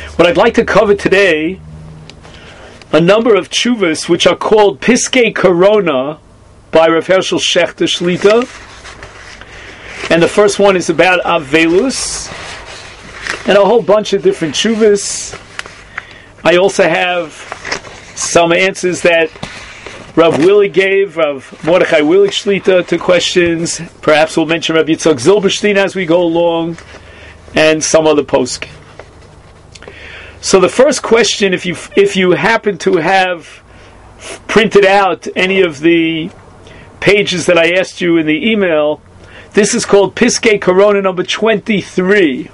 What I'd like to cover today, a number of tshuvas which are called Piskei Korona by Rav Hershel Shechter Shlita. And the first one is about Avelus, and a whole bunch of different tshuvas. I also have some answers that Rav Willie gave, Rav Mordechai Willig Shlita, to questions. Perhaps we'll mention Rav Yitzchak Zilberstein as we go along, and some other poskim. So the first question, if you happen to have printed out any of the pages that I asked you in the email, this is called Piskei Korona number 23.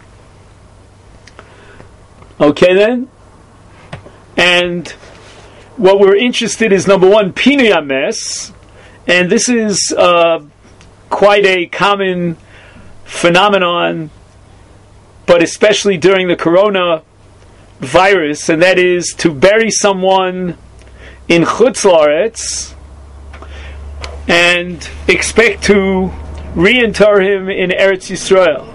Okay then? And what we're interested is, number one, Pinui Ames, and this is quite a common phenomenon, but especially during the Corona virus, and that is to bury someone in Chutz La'aretz and expect to reinter him in Eretz Yisrael.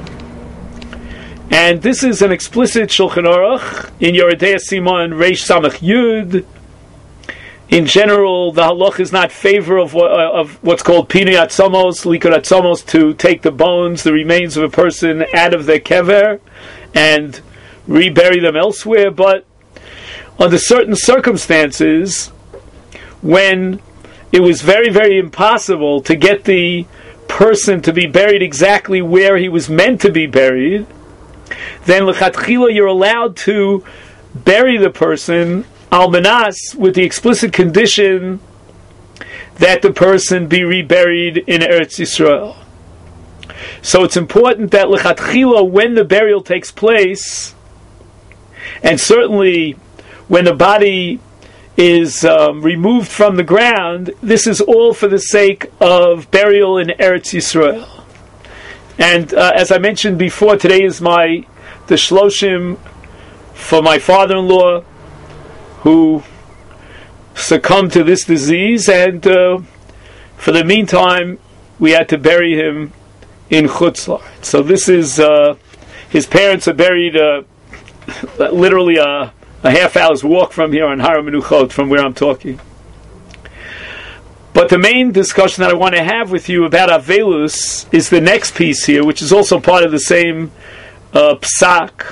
And this is an explicit Shulchan Aruch in Yoredei Simon Reish Samach Yud. In general, the halach is not favor of what's called Pinui Atzamos, Likut Atzamos, to take the bones, the remains of a person, out of their kever and rebury them elsewhere, but under certain circumstances, when it was very, very impossible to get the person to be buried exactly where he was meant to be buried, then l'chatchila you're allowed to bury the person al manas with the explicit condition that the person be reburied in Eretz Yisrael. So it's important that l'chatchila, when the burial takes place, and certainly when the body is removed from the ground, this is all for the sake of burial in Eretz Yisrael. And as I mentioned before, today is the shloshim for my father-in-law who succumbed to this disease, and for the meantime we had to bury him in Chutz La'aretz. So this is his parents are buried literally a half hour's walk from here on Har HaMenuchot, from where I'm talking. But the main discussion that I want to have with you about Avelus is the next piece here, which is also part of the same psak.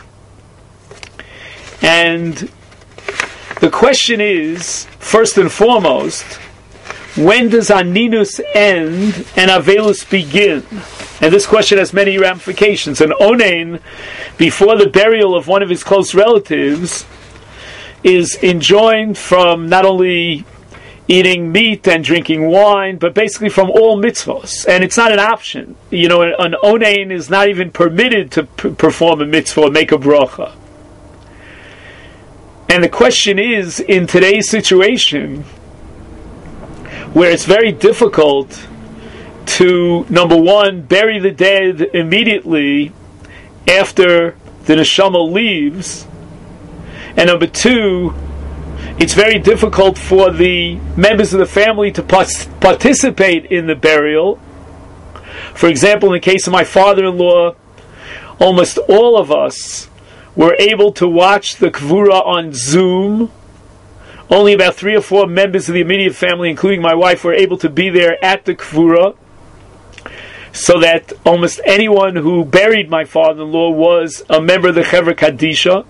And the question is, first and foremost, when does Aninus end and Avelus begin? And this question has many ramifications. An onein, before the burial of one of his close relatives, is enjoined from not only eating meat and drinking wine, but basically from all mitzvahs. And it's not an option. You know, an onein is not even permitted to perform a mitzvah or make a bracha. And the question is, in today's situation, where it's very difficult to, number one, bury the dead immediately after the neshama leaves, and number two, it's very difficult for the members of the family to participate in the burial. For example, in the case of my father-in-law, almost all of us were able to watch the kvura on Zoom. Only about 3 or 4 members of the immediate family, including my wife, were able to be there at the kvura, so that almost anyone who buried my father-in-law was a member of the Chevra Kadisha.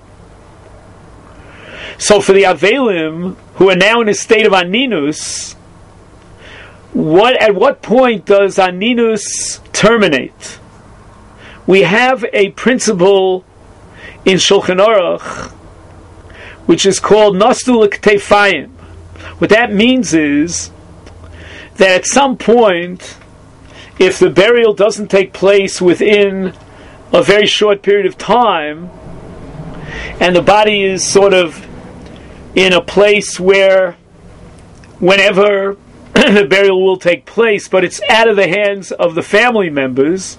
So for the Avelim, who are now in a state of Aninus, at what point does Aninus terminate? We have a principle in Shulchan Aruch which is called Nastul Ktefayim. What that means is that at some point, if the burial doesn't take place within a very short period of time, and the body is sort of in a place where whenever the burial will take place, but it's out of the hands of the family members,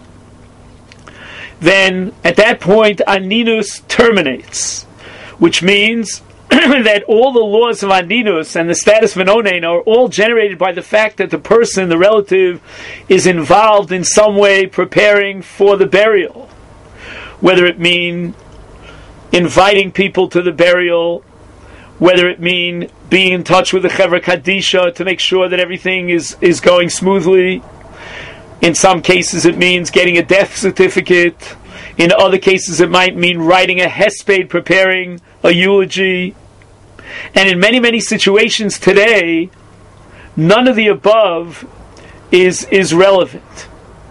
then at that point Aninus terminates, which means that all the laws of Aninus and the status of an onein are all generated by the fact that the person, the relative, is involved in some way preparing for the burial. Whether it mean inviting people to the burial, whether it mean being in touch with the Chevra Kadisha to make sure that everything is going smoothly. In some cases it means getting a death certificate. In other cases it might mean writing a hesped, preparing a eulogy. And in many, many situations today, none of the above is relevant.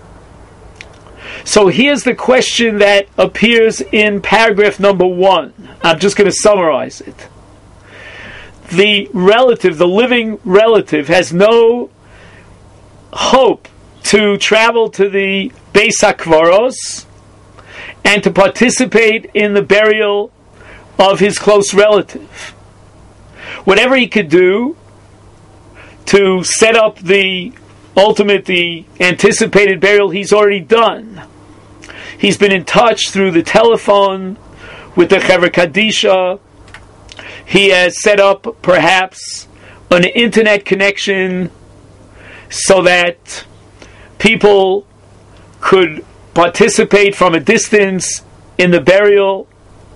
So here's the question that appears in paragraph number 1. I'm just going to summarize it. The relative, the living relative, has no hope to travel to the Beis HaKvaros and to participate in the burial of his close relative. Whatever he could do to set up the anticipated burial, he's already done. He's been in touch through the telephone with the Chevra Kadisha. He has set up perhaps an internet connection so that people could participate from a distance in the burial.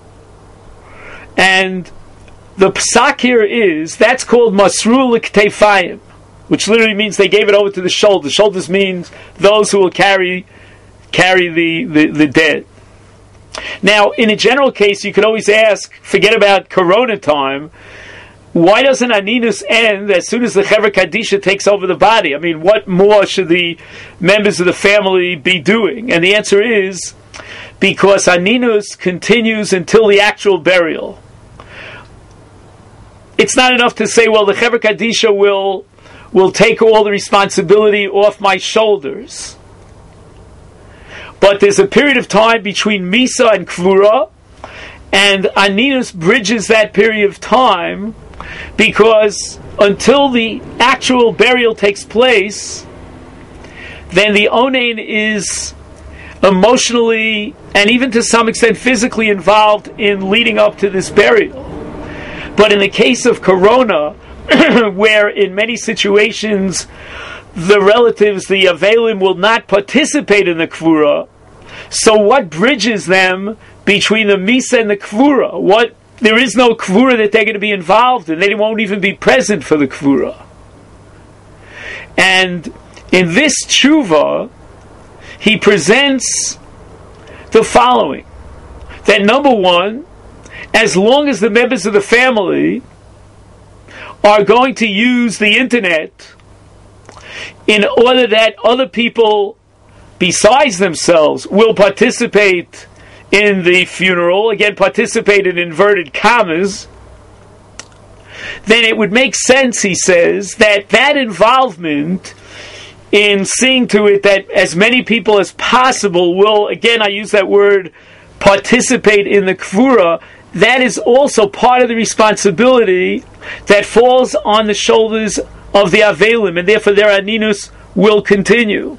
And the psak here is, that's called Masru L'Ktefayim, which literally means they gave it over to the shoulders. Shoulders means those who will carry the dead. Now, in a general case, you could always ask, forget about Corona time, why doesn't Aninus end as soon as the Chevra Kadisha takes over the body? I mean, what more should the members of the family be doing? And the answer is, because Aninus continues until the actual burial. It's not enough to say, well, the Chevra Kadisha will take all the responsibility off my shoulders. But there's a period of time between Misa and Kvura, and Aninus bridges that period of time, because until the actual burial takes place, then the Onain is emotionally and even to some extent physically involved in leading up to this burial. But in the case of Corona, where in many situations the relatives, the Avelim, will not participate in the Kvura, so what bridges them between the Misa and the Kvura? There is no Kvura that they're going to be involved in. They won't even be present for the Kvura. And in this tshuva, he presents the following. That number one, as long as the members of the family are going to use the internet in order that other people besides themselves will participate in the funeral, again, participate in inverted commas, then it would make sense, he says, that involvement in seeing to it that as many people as possible will, again, I use that word, participate in the Kvura, that is also part of the responsibility that falls on the shoulders of the Avelim, and therefore their Aninus will continue.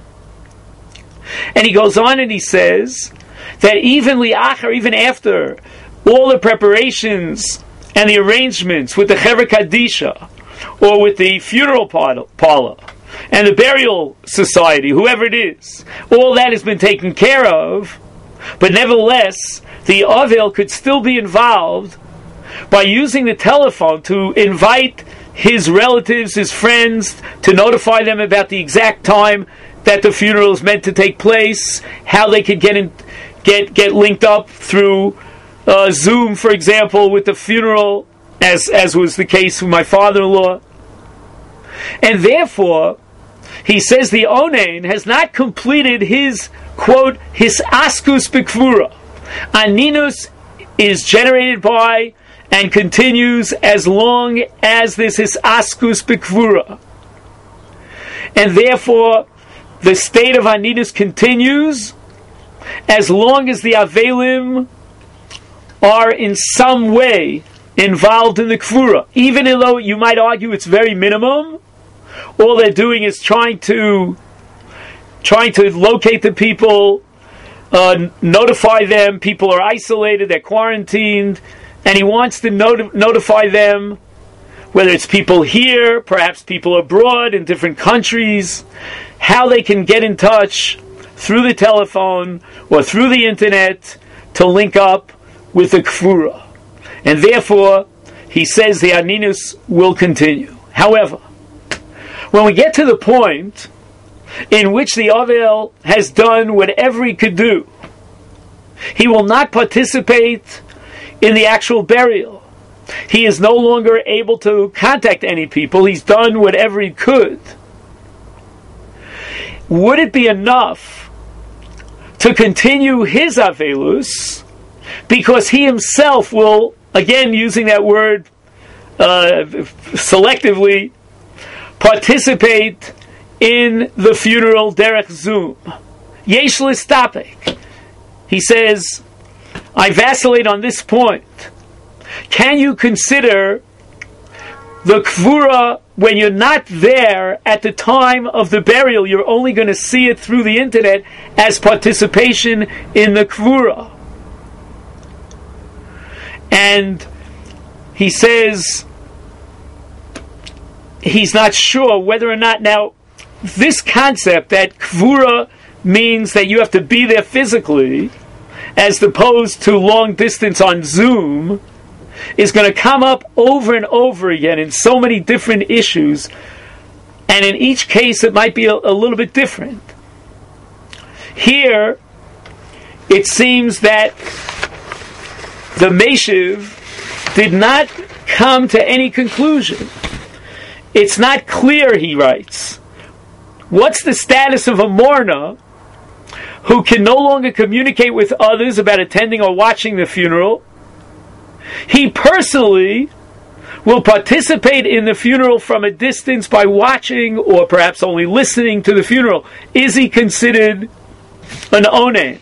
And he goes on and he says that even after all the preparations and the arrangements with the Chevra Kadisha, or with the funeral parlor, and the burial society, whoever it is, all that has been taken care of, but nevertheless, the Avel could still be involved by using the telephone to invite his relatives, his friends, to notify them about the exact time that the funeral is meant to take place, how they could get linked up through Zoom, for example, with the funeral, as was the case with my father-in-law. And therefore, he says the Onain has not completed his, quote, his askus bekvura. Aninus is generated by and continues as long as this is askus bekvura. And therefore, the state of Aninus continues as long as the Avelim are in some way involved in the Kvura. Even though you might argue it's very minimum, all they're doing is trying to locate the people, notify them. People are isolated, they're quarantined, and he wants to notify them, whether it's people here, perhaps people abroad in different countries, how they can get in touch through the telephone or through the internet to link up with the kfura. And therefore, he says the aninus will continue. However, when we get to the point in which the Avel has done whatever he could do, he will not participate in the actual burial. He is no longer able to contact any people. He's done whatever he could. Would it be enough to continue his Avelus, because he himself will, again using that word selectively, participate in the funeral derech Zoom? Yesh l'stapek. He says, I vacillate on this point. Can you consider the kvura when you're not there at the time of the burial? You're only going to see it through the internet as participation in the kvura. And he says he's not sure whether or not, now this concept that kvura means that you have to be there physically as opposed to long distance on Zoom is going to come up over and over again in so many different issues, and in each case it might be a little bit different. Here it seems that the Meshiv did not come to any conclusion. It's not clear, he writes. What's the status of a mourner who can no longer communicate with others about attending or watching the funeral? He personally will participate in the funeral from a distance by watching or perhaps only listening to the funeral. Is he considered an onen?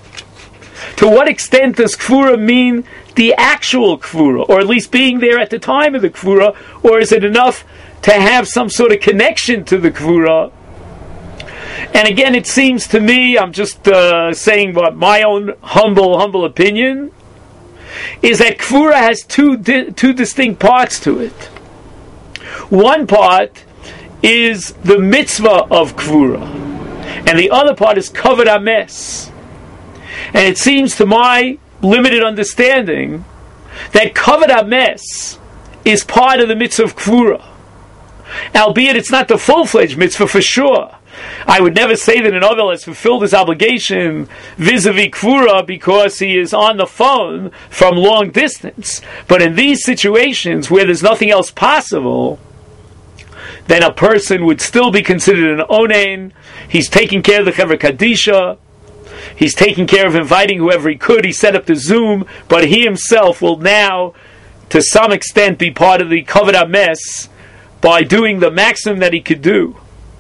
To what extent does kfura mean the actual kfura, or at least being there at the time of the kfura, or is it enough to have some sort of connection to the kfura? And again, it seems to me, I'm just saying what my own humble opinion, is that kfura has two distinct parts to it. One part is the mitzvah of kfura, and the other part is kavod hames. And it seems to my limited understanding that kavod hames is part of the mitzvah of kfura, albeit it's not the full-fledged mitzvah for sure. I would never say that an Ovel has fulfilled his obligation vis-a-vis Kfura because he is on the phone from long distance. But in these situations where there's nothing else possible, then a person would still be considered an Onen. He's taking care of the Chevra Kadisha. He's taking care of inviting whoever he could. He set up the Zoom, but he himself will now, to some extent, be part of the Kavod hames by doing the maximum that he could do.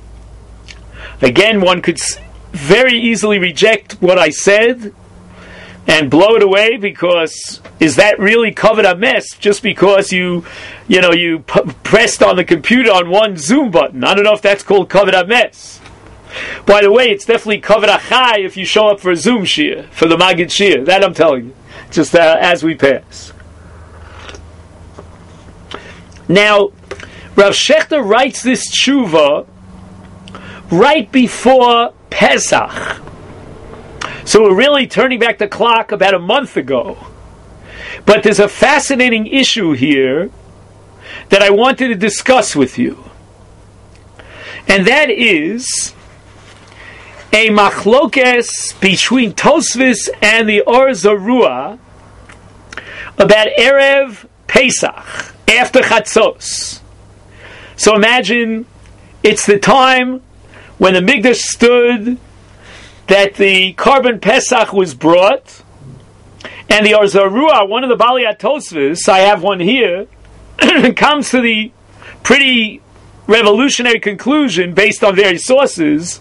Again, one could very easily reject what I said and blow it away, because is that really kavod hames just because you pressed on the computer on one Zoom button? I don't know if that's called kavod hames. By the way, it's definitely kavod achai if you show up for a Zoom shir, for the Magid shir. That I'm telling you, just as we pass. Now, Rav Shechter writes this tshuva right before Pesach. So we're really turning back the clock about a month ago. But there's a fascinating issue here that I wanted to discuss with you. And that is a machlokes between Tosfos and the Or Zarua about Erev Pesach, after Chatzos. So imagine it's the time when the Mikdash stood, that the Korban Pesach was brought, and the Or Zarua, one of the Balei Tosfos, I have one here, comes to the pretty revolutionary conclusion, based on various sources,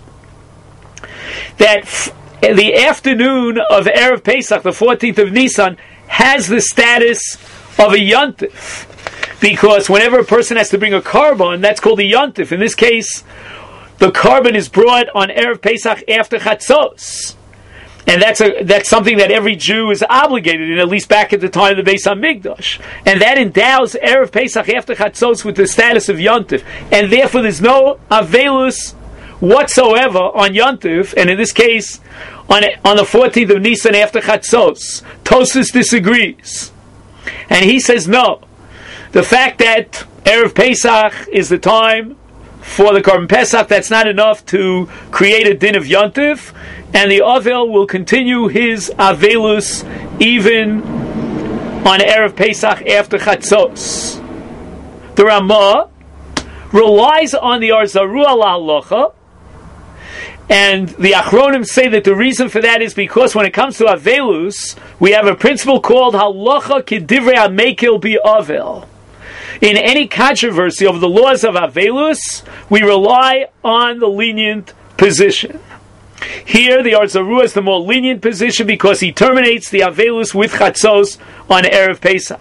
that the afternoon of Erev Pesach, the 14th of Nisan, has the status of a yontif, because whenever a person has to bring a korban, that's called a yontif. In this case, the korban is brought on Erev Pesach after Chatzos. And that's something that every Jew is obligated in, at least back at the time of the Beis HaMikdash. And that endows Erev Pesach after Chatzos with the status of Yontif. And therefore there's no Avelus whatsoever on Yontif, and in this case, on the 14th of Nisan after Chatzos. Tosfos disagrees. And he says no. The fact that Erev Pesach is the time for the Korban Pesach, that's not enough to create a din of Yontif, and the Avel will continue his Avelus even on Erev Pesach after Chatzos. The Ramah relies on the Arzarua Halacha, and the Achronim say that the reason for that is because when it comes to Avelus, we have a principle called Halacha Kedivrei HaMekil B'Avel. In any controversy over the laws of Avelus, we rely on the lenient position. Here, the Arzarua is the more lenient position because he terminates the Avelus with Chatzos on Erev Pesach.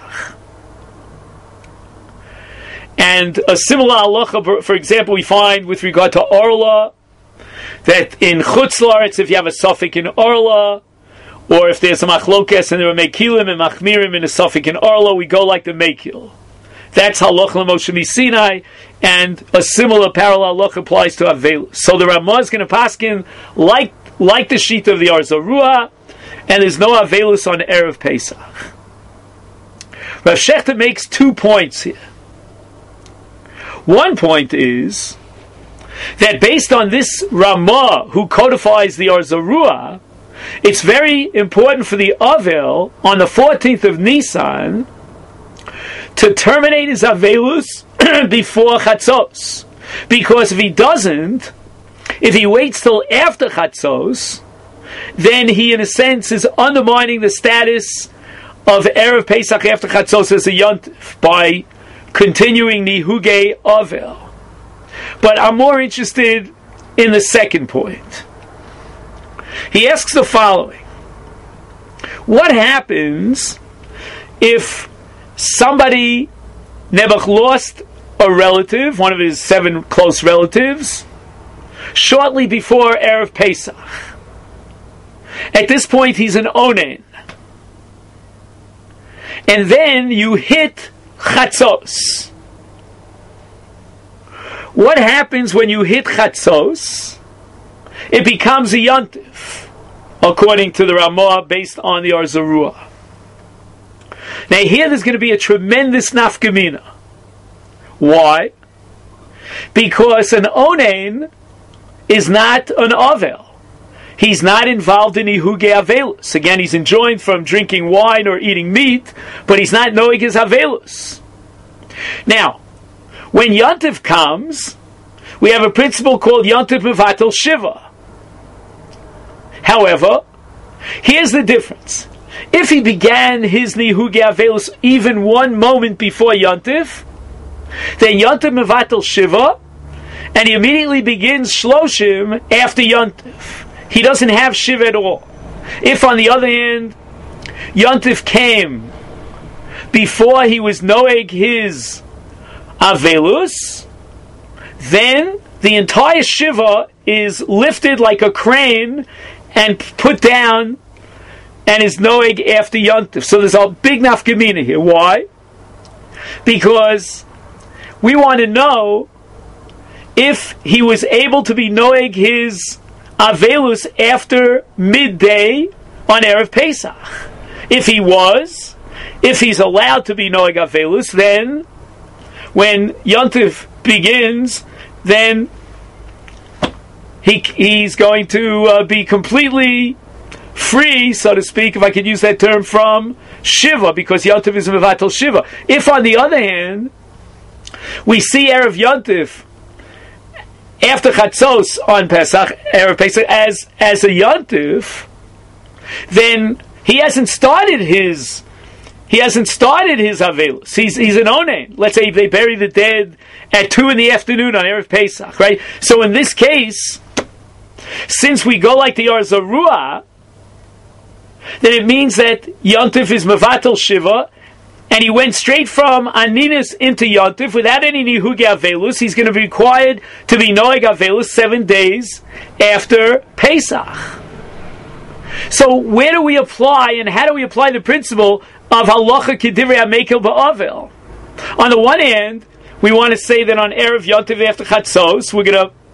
And a similar halacha, for example, we find with regard to Orla, that in Chutz La'aretz, if you have a suffix in Orla, or if there's a machlokes and there are mekilim and machmirim in a suffix in Orla, we go like the mekil. That's halacha l'Moshe Sinai, and a similar parallel halacha applies to Avelus. So the Ramah is going to paskin like the sheet of the Arzarua, and there's no Avelus on Erev Pesach. Rav Shechter makes 2 points here. One point is that based on this Ramah who codifies the Arzarua, it's very important for the Avel on the 14th of Nisan to terminate his Avelus before Chatzos. Because if he doesn't, if he waits till after Chatzos, then he in a sense is undermining the status of Erev Pesach after Chatzos as a Yontif by continuing Nihuge Avel. But I'm more interested in the second point. He asks the following: what happens if somebody, Nebuch, lost a relative, one of his 7 close relatives, shortly before Erev Pesach? At this point, he's an onen. And then you hit Chatzos. What happens when you hit Chatzos? It becomes a Yontif, according to the Ramah, based on the Arzarua. Now here there's going to be a tremendous nafkamina. Why? Because an onen is not an avel. He's not involved in Ihuge Avelus. Again, he's enjoined from drinking wine or eating meat, but he's not knowing his Avelus. Now, when Yontif comes, we have a principle called Yontif Mevatel Shiva. However, here's the difference. If he began his Nihuge Avelus even 1 moment before Yontif, then Yontif Mevatel Shiva, and he immediately begins Shloshim after Yontif. He doesn't have Shiva at all. If, on the other hand, Yontif came before he was Noeg his Avelus, then the entire Shiva is lifted like a crane and put down and is Noeg after Yontif. So there's a big nafkamina here. Why? Because we want to know if he was able to be Noeg his Avelus after midday on Erev Pesach. If he was, if he's allowed to be Noeg Avelus, then when Yontif begins, then he's going to be completely free, so to speak, if I could use that term, from Shiva, because Yontif is a Mevatel Shiva. If, on the other hand, we see Erev Yontif after Chatzos on Pesach, Erev Pesach, as a Yontif, then he hasn't started his Avelus. He's an onen. Let's say they bury the dead at 2 PM on Erev Pesach, right? So in this case, since we go like the Arzarua, then it means that Yontif is Mevatel Shiva, and he went straight from Aninis into Yontif without any Nihuge Avelus. He's going to be required to be Noeg Avelus 7 days after Pesach. So where do we apply, and how do we apply the principle of Halacha Kedivrei HaMekil Ba'avel? On the one hand, we want to say that on Erev Yontif after Chatzos, we're going to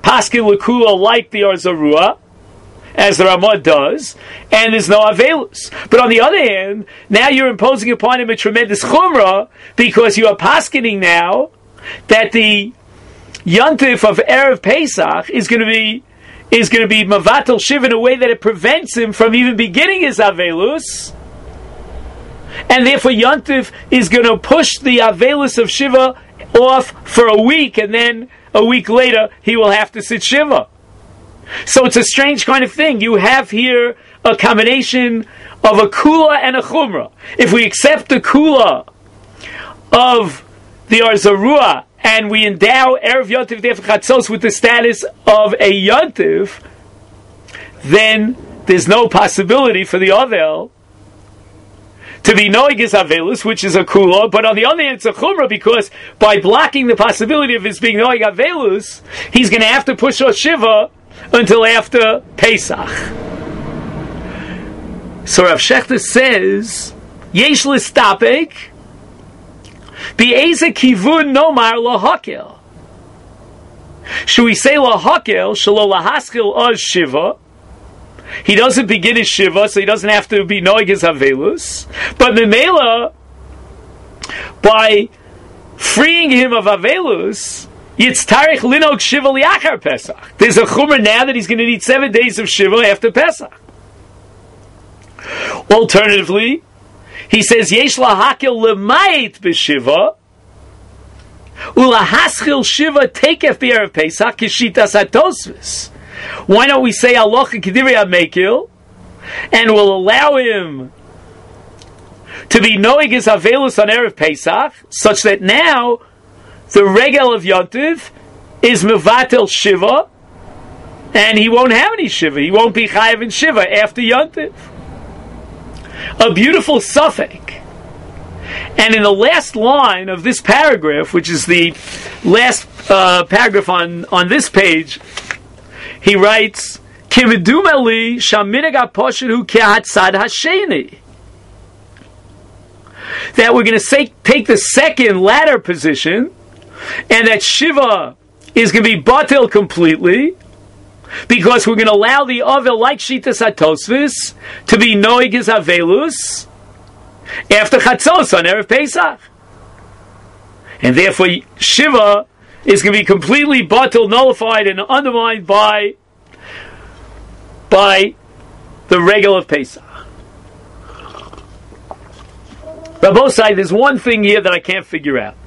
paskin l'kula like the Arzarua, as the Ramah does, and there's no Avelus. But on the other hand, now you're imposing upon him a tremendous chumrah, because you are paskening now that the Yontif of Erev Pesach is going to be Mavatal Shiva in a way that it prevents him from even beginning his Avelus, and therefore Yontif is going to push the Avelus of Shiva off for a week, and then a week later he will have to sit Shiva. So it's a strange kind of thing. You have here a combination of a kula and a chumrah. If we accept the kula of the Arzarua and we endow Erev Yontif Def Chatzos with the status of a Yontif, then there's no possibility for the Avel to be Noig is Avelus, which is a kula, but on the other hand it's a chumrah, because by blocking the possibility of his being Noig Avelus, he's going to have to push on Shiva until after Pesach. So Rav Shechter says, Yesh l'stapek Be'eze kivun nomar lahakel. Should we say lahakel shelo lahaskil oz shiva? He doesn't begin his shiva, so he doesn't have to be noig his avelus. But memela, by freeing him of avelus, yitztarich linog shiva liachar Pesach. There's a chumrah now that he's going to need 7 days of shiva after Pesach. Alternatively, he says, Yesh lahakil lemayit b'shiva, ulahaschil shiva takef b'erev Pesach kishitas hatosvis. Why don't we say alocha kedivri hamekil, and we'll allow him to be noig his avelus on erev Pesach, such that now the regel of Yontiv is mevatel shiva, and he won't have any shiva. He won't be chayav in shiva after Yontiv. A beautiful suffix. And in the last line of this paragraph, which is the last paragraph on this page, he writes, Kimidumeli shaminag aposhidu kehatzad hasheni. That we're going to take the second latter position, and that Shiva is going to be batil completely, because we're going to allow the Avel, like Shitas HaTosfos, to be Noig his Avelus after Chatzos on Erev Pesach. And therefore Shiva is going to be completely batil, nullified, and undermined by the regel of Pesach. Rabbosai, there's one thing here that I can't figure out.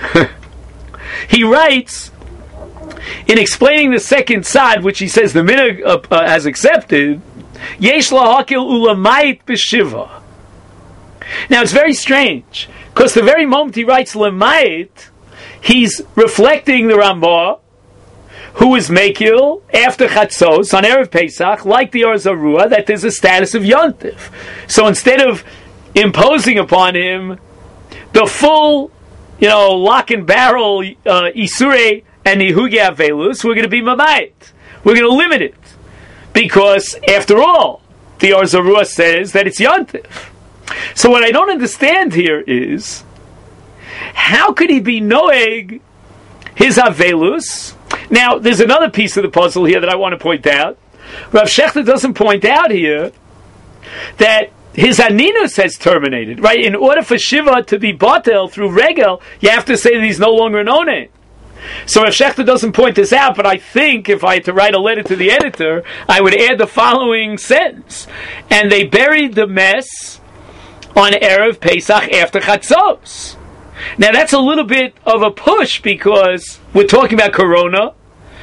He writes, in explaining the second side, which he says the minhag has accepted, Yesh lahakil ulamayit b'shiva. Now it's very strange, because the very moment he writes lamayit, he's reflecting the Rambam, who is Mekil after Chatzos on Erev Pesach, like the Arzarua, that there's a status of Yontif. So instead of imposing upon him the full, lock and barrel Isurei and Nihugi Avelus, we're going to be Mamayit. We're going to limit it. Because, after all, the Arzarua says that it's Yontif. So what I don't understand here is, how could he be Noeg his Avelus? Now, there's another piece of the puzzle here that I want to point out. Rav Shechter doesn't point out here that his Aninus has terminated, right? In order for Shiva to be Batel through Regel, you have to say that he's no longer an Onen. So Rav Shechter doesn't point this out, but I think if I had to write a letter to the editor, I would add the following sentence. And they buried the mess on Erev Pesach after Chatzos. Now that's a little bit of a push, because we're talking about Corona.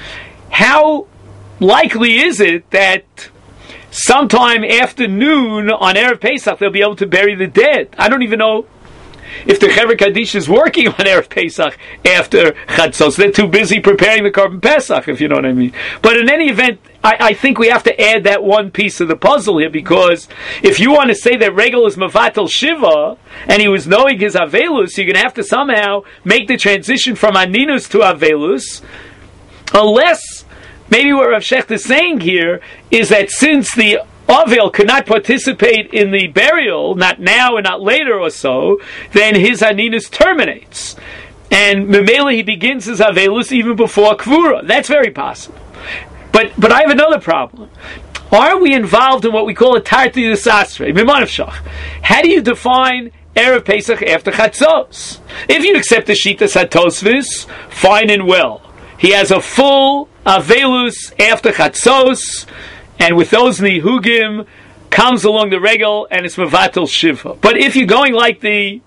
How likely is it that sometime after noon on Erev Pesach they'll be able to bury the dead? I don't even know if the Chevra Kaddish is working on Erev Pesach after Chatzos. They're too busy preparing the Korban Pesach, if you know what I mean. But in any event, I think we have to add that one piece of the puzzle here, because if you want to say that Regel is Mavatel Shiva, and he was knowing his Avelus, you're going to have to somehow make the transition from Aninus to Avelus, unless, maybe what Rav Shechter is saying here is that since the Avel could not participate in the burial, not now and not later or so, then his Aninus terminates. And Memela, he begins his Avelus even before Kvura. That's very possible. But I have another problem. Are we involved in what we call a tarti desasre? How do you define Erev Pesach after Chatzos? If you accept the Shitas HaTosfos, fine and well. He has a full Avelus after Chatzos, and with those Nihugim, comes along the regal, and it's Mevatel Shiva. But if you're going like the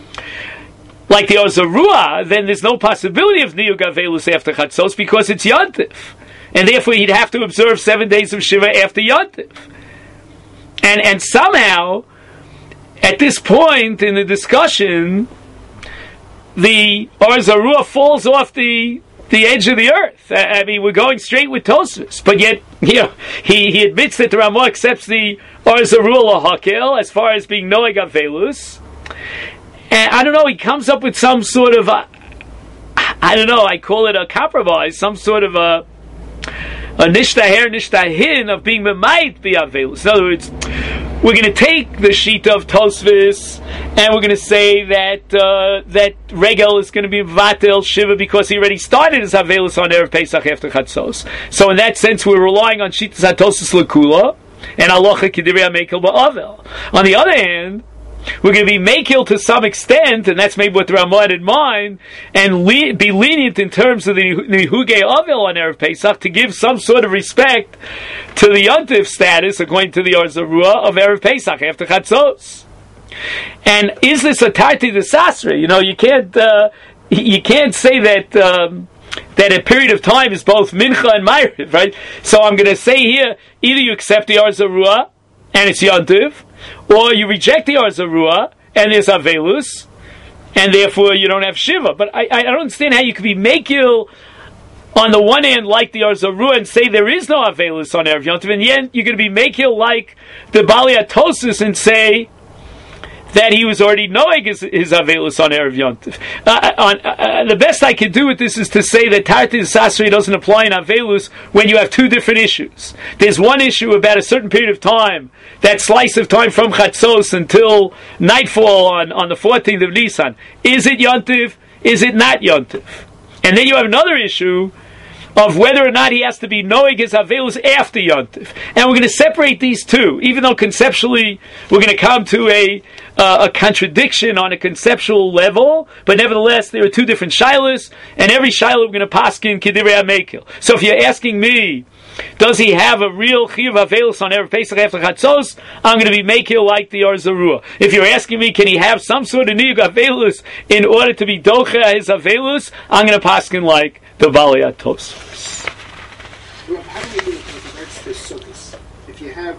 Ozarua, then there's no possibility of Nihug Avelus after Chatzos because it's Yontif. And therefore he'd have to observe 7 days of Shiva after Yontif. And somehow, at this point in the discussion, the Ozarua falls off the edge of the earth. I mean, we're going straight with Tosfos, but yet, he admits that the Ramah accepts the Ozarua Lahakel as far as being Noeg Avelus. And I don't know, he comes up with some sort of I call it a compromise, some sort of a nishtaher, nishtahin of being memayit be Avelus. In other words, we're going to take the sheet of Tosfos and we're going to say that that Regel is going to be Vatel Shiva because he already started his Avelus on Erev Pesach after Chatzos. So in that sense, we're relying on Shitas HaTosfos L'Kula and Halacha K'Divrei HaMekel Ba'avel. On the other hand, we're going to be makil to some extent, and that's maybe what the Ramah had in mind, and be lenient in terms of the Nihugei Avel on Erev Pesach to give some sort of respect to the Yontif status, according to the Arzarua, of Erev Pesach after Chatzos. And is this a Tarti Desasre? You can't say that a period of time is both Mincha and Ma'ariv, right? So I'm going to say here, either you accept the Arzarua, and it's Yontif, or you reject the Arzarua, and there's Avelus, and therefore you don't have Shiva. But I don't understand how you could be Mekil on the one hand like the Arzarua and say there is no Avelus on Erev Yontif, and yet you're going to be Mekil like the Bali Atosis and say that he was already knowing his Avelus on Erev Yontif. The best I can do with this is to say that Tarti Sasri doesn't apply in Avelus when you have two different issues. There's one issue about a certain period of time, that slice of time from Chatzos until nightfall on the 14th of Nisan. Is it Yontif? Is it not Yontif? And then you have another issue of whether or not he has to be knowing his Avelus after Yontif. And we're going to separate these two, even though conceptually we're going to come to a contradiction on a conceptual level, but nevertheless there are two different shilas, and every shilah we're going to paskin K'Divrei HaMekel. So if you're asking me, does he have a real Chiyuv Avelus on Erev Pesach after Chatzos? I'm going to be Mekil like the Arzarua. If you're asking me, can he have some sort of Niyug Avelus in order to be Docha his Avelus? I'm going to paskin like the Bali Atos. Well, how do we do it with regards to Sukkos? If you have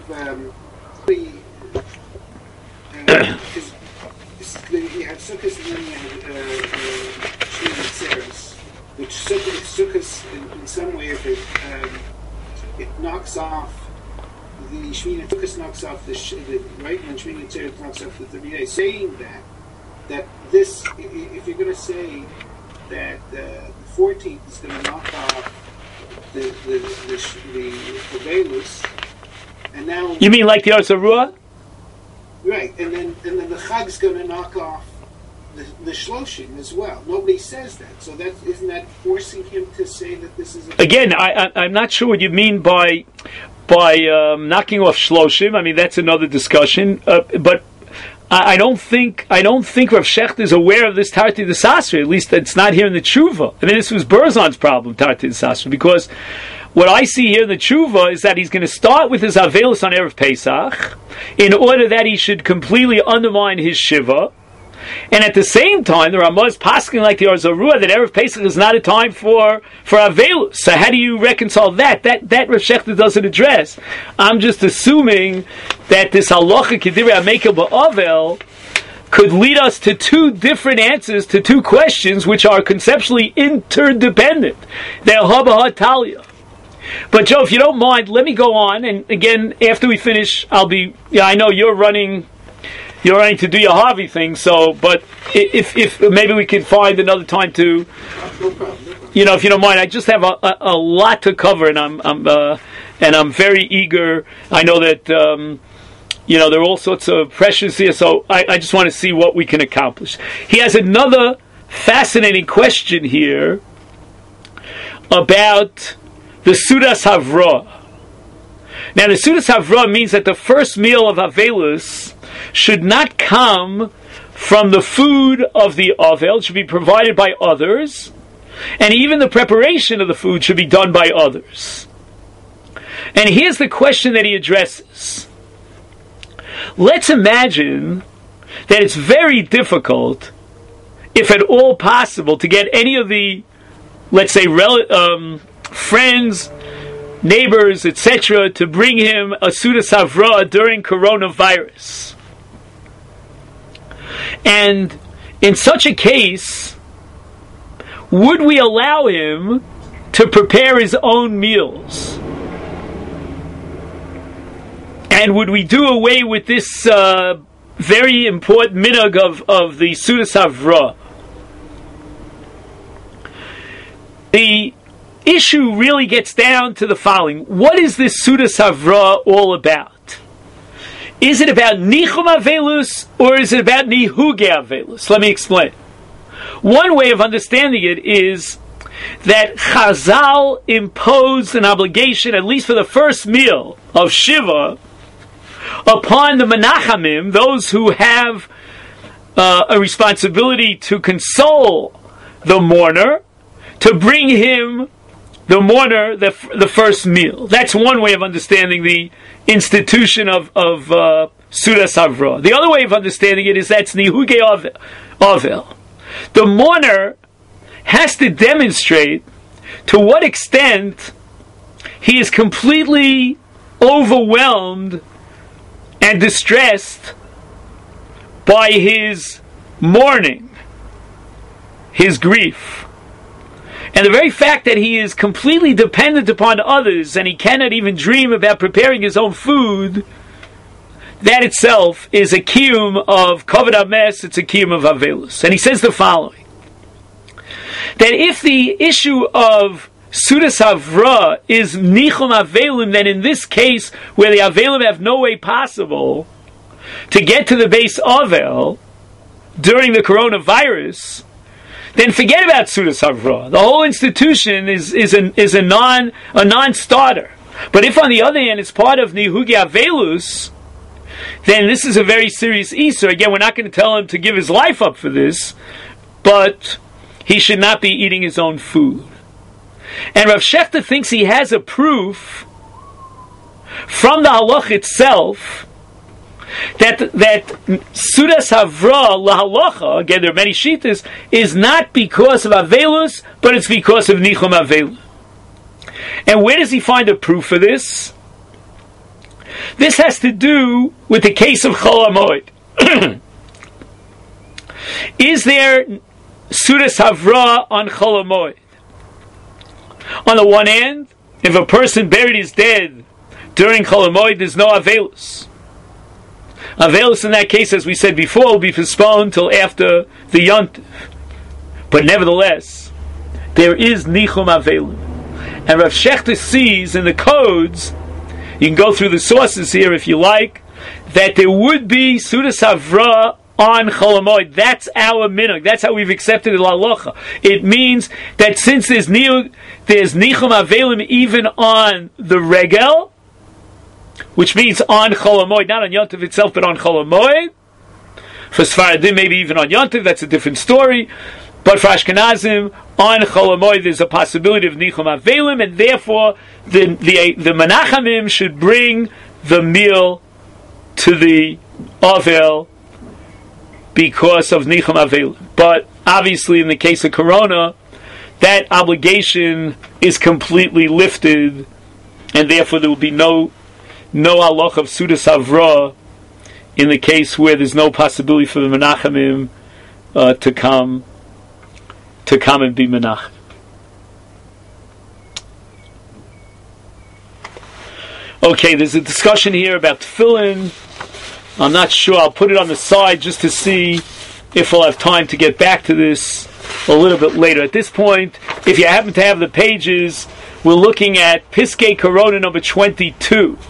you have Sukkos and then you have Shmini Tzeres, which Sukkos in some way, if it knocks off the Shmini, Sukkos knocks off the right, and Shmini Tzeres knocks off the 30 days. Saying that this, if you're going to say that the 14th is going to knock off the Avelus, and now you mean like the Arzarua? Right, and then the Chag is going to knock off the Shloshim as well. Nobody says that, so isn't that forcing him to say that this is again? I'm not sure what you mean by knocking off Shloshim. I mean that's another discussion, but. I don't think Rav Shecht is aware of this Tarti Desasri. At least it's not here in the Tshuva. I mean, this was Berzon's problem, Tarti Desasri, because what I see here in the Tshuva is that he's going to start with his Avelus on Erev Pesach in order that he should completely undermine his Shiva. And at the same time, the Ramah is pasking like the Arzarua that Erev Pesach is not a time for Avelus. So how do you reconcile that? That Rav Shechter doesn't address. I'm just assuming that this halacha K'Divrei HaMekel Ba'avel could lead us to two different answers to two questions which are conceptually interdependent. They're Haba HaTalya. But Joe, if you don't mind, let me go on. And again, after we finish, I know you're running to do your Harvey thing, so, but if maybe we can find another time to, if you don't mind, I just have a lot to cover, and I'm very eager. I know that, there are all sorts of pressures here, so I just want to see what we can accomplish. He has another fascinating question here about the Sudas Havra. Now, the Sudas Havra means that the first meal of Avelus should not come from the food of the Avel. It should be provided by others. And even the preparation of the food should be done by others. And here's the question that he addresses. Let's imagine that it's very difficult, if at all possible, to get any of the, let's say, friends, neighbors, etc., to bring him a Sudas Havra during coronavirus. And in such a case, would we allow him to prepare his own meals? And would we do away with this very important minhag of the Sudas Havra? The issue really gets down to the following. What is this Sudas Havra all about? Is it about Nichum Avelus or is it about Nihuge Avelus? Let me explain. One way of understanding it is that Chazal imposed an obligation, at least for the first meal of Shiva, upon the Menachamim, those who have a responsibility to console the mourner, to bring him, the mourner, the first meal. That's one way of understanding the institution of Sudas Havra. The other way of understanding it is that's Nihuge Avel. The mourner has to demonstrate to what extent he is completely overwhelmed and distressed by his mourning, his grief. And the very fact that he is completely dependent upon others and he cannot even dream about preparing his own food, that itself is a kiyum of Kavod Hames, it's a kiyum of Avelus. And he says the following, that if the issue of Sudas Havra is Nichum Avelim, then in this case, where the Avelim have no way possible to get to the base Avel during the coronavirus, then forget about Sudas Havra. The whole institution is a non-starter. But if on the other hand it's part of Nihuge Avelus, then this is a very serious Isur. Again, we're not going to tell him to give his life up for this, but he should not be eating his own food. And Rav Shechter thinks he has a proof from the halach itself that Sudas Havra lahalacha, again there are many shittas, is not because of Avelus, but it's because of Nichum Avelus. And where does he find a proof for this? This has to do with the case of Chol HaMoed. Is there Sudas Havra on Chol HaMoed? On the one hand, if a person buried his dead during Chol HaMoed, there's no Avelus. Avelus in that case, as we said before, will be postponed till after the Yontif. But nevertheless, there is Nichum Avelim. And Rav Shechter sees in the codes, you can go through the sources here if you like, that there would be Sudas Havra on Chol HaMoed. That's our minhag. That's how we've accepted the halacha. It means that since there's Nichum Avelim even on the Regel, which means on Chol HaMoed, not on Yontif itself, but on Chol HaMoed. For Sfaradim, maybe even on Yontif, that's a different story. But for Ashkenazim, on Chol HaMoed, there's a possibility of Nichum Avelim, and therefore the Menachamim should bring the meal to the Avel because of Nichum Avelim. But obviously, in the case of Corona, that obligation is completely lifted, and therefore there will be no halach of Sudas Havra in the case where there's no possibility for the Menachamim to come and be Menachem. Okay, there's a discussion here about tefillin. I'm not sure. I'll put it on the side just to see if we'll have time to get back to this a little bit later. At this point, if you happen to have the pages, we're looking at Piskei Corona number 22.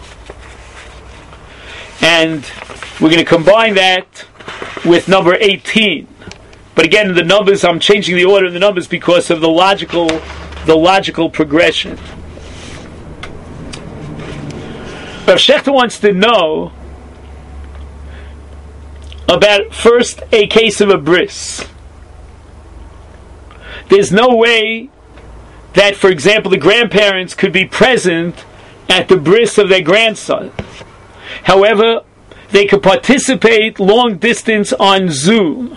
And we're going to combine that with number 18. But again, the numbers, I'm changing the order of the numbers because of the logical progression. Rav Shechter wants to know about first a case of a bris. There's no way that, for example, the grandparents could be present at the bris of their grandson. However, they could participate long distance on Zoom.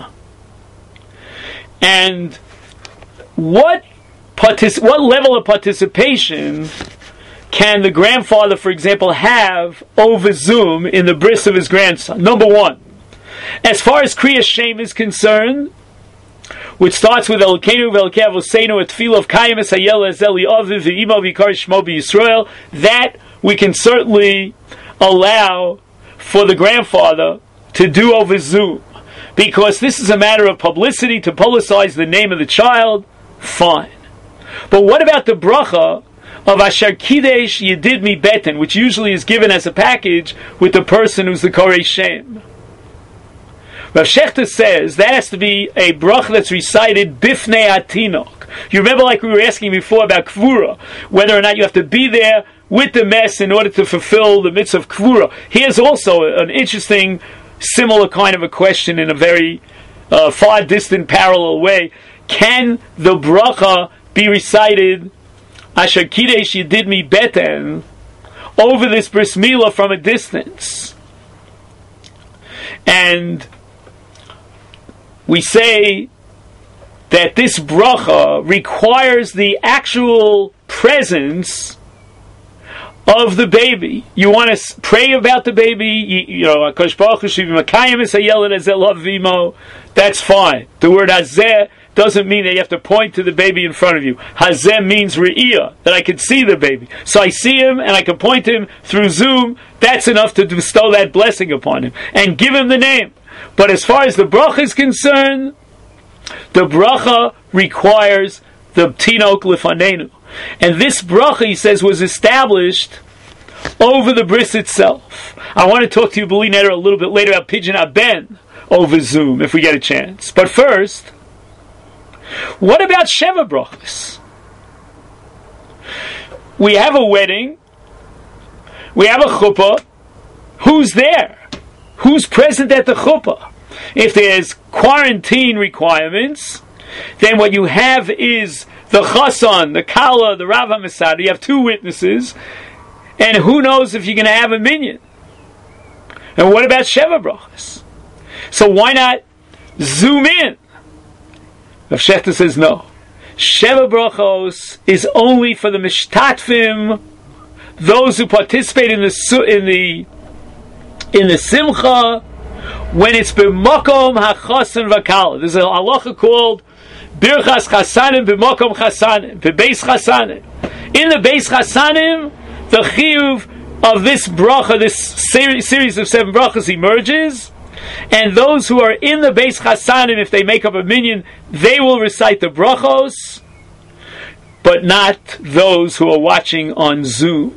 And what level of participation can the grandfather, for example, have over Zoom in the bris of his grandson? Number one, as far as Kriyas Shem is concerned, which starts with Elokeinu v'Elokei Avoseinu, a tefillah of Kayim Esayel Ezeli Aviv v'Imo v'Yikar Shmo b'Yisrael, that we can certainly allow for the grandfather to do over Zoom, because this is a matter of publicity, to publicize the name of the child. Fine. But what about the bracha of Asher Kidesh Yedid Mi Beten, which usually is given as a package with the person who's the Korei Shem? Rav Shechter says that has to be a bracha that's recited Bifnei Atinok. You remember, like we were asking before about Kvura, whether or not you have to be there with the mess in order to fulfill the mitzvah of Kvura. Here's also an interesting, similar kind of a question in a very far distant parallel way. Can the bracha be recited Asher Kidesh Yedid Mi Beten over this bris milah from a distance? And we say that this bracha requires the actual presence of the baby. You want to pray about the baby, that's fine. The word hazeh doesn't mean that you have to point to the baby in front of you. Hazeh means re'iyah, that I can see the baby. So I see him and I can point him through Zoom. That's enough to bestow that blessing upon him and give him the name. But as far as the bracha is concerned, the bracha requires the tinok lefanenu. And this bracha, he says, was established over the bris itself. I want to talk to you, B'li Neder, a little bit later about Pidyon Haben over Zoom, if we get a chance. But first, what about Sheva brachas? We have a wedding, we have a chuppah. Who's there? Who's present at the chuppah? If there's quarantine requirements, then what you have is the chassan, the kala, the Rav HaMesada. You have two witnesses, and who knows if you're going to have a minyan. And what about Sheva brachas? So why not zoom in? Rav Shechter says no. Sheva brachos is only for the mishtatfim, those who participate in the simcha, when it's b'makom hachasan v'kala. There's a halacha called birchas chasanim b'makom chasanim, b'beis chasanim. In the beis chasanim, the chiyuv of this bracha, this series of 7 brachas, emerges, and those who are in the beis chasanim, if they make up a minyan, they will recite the brachos, but not those who are watching on Zoom.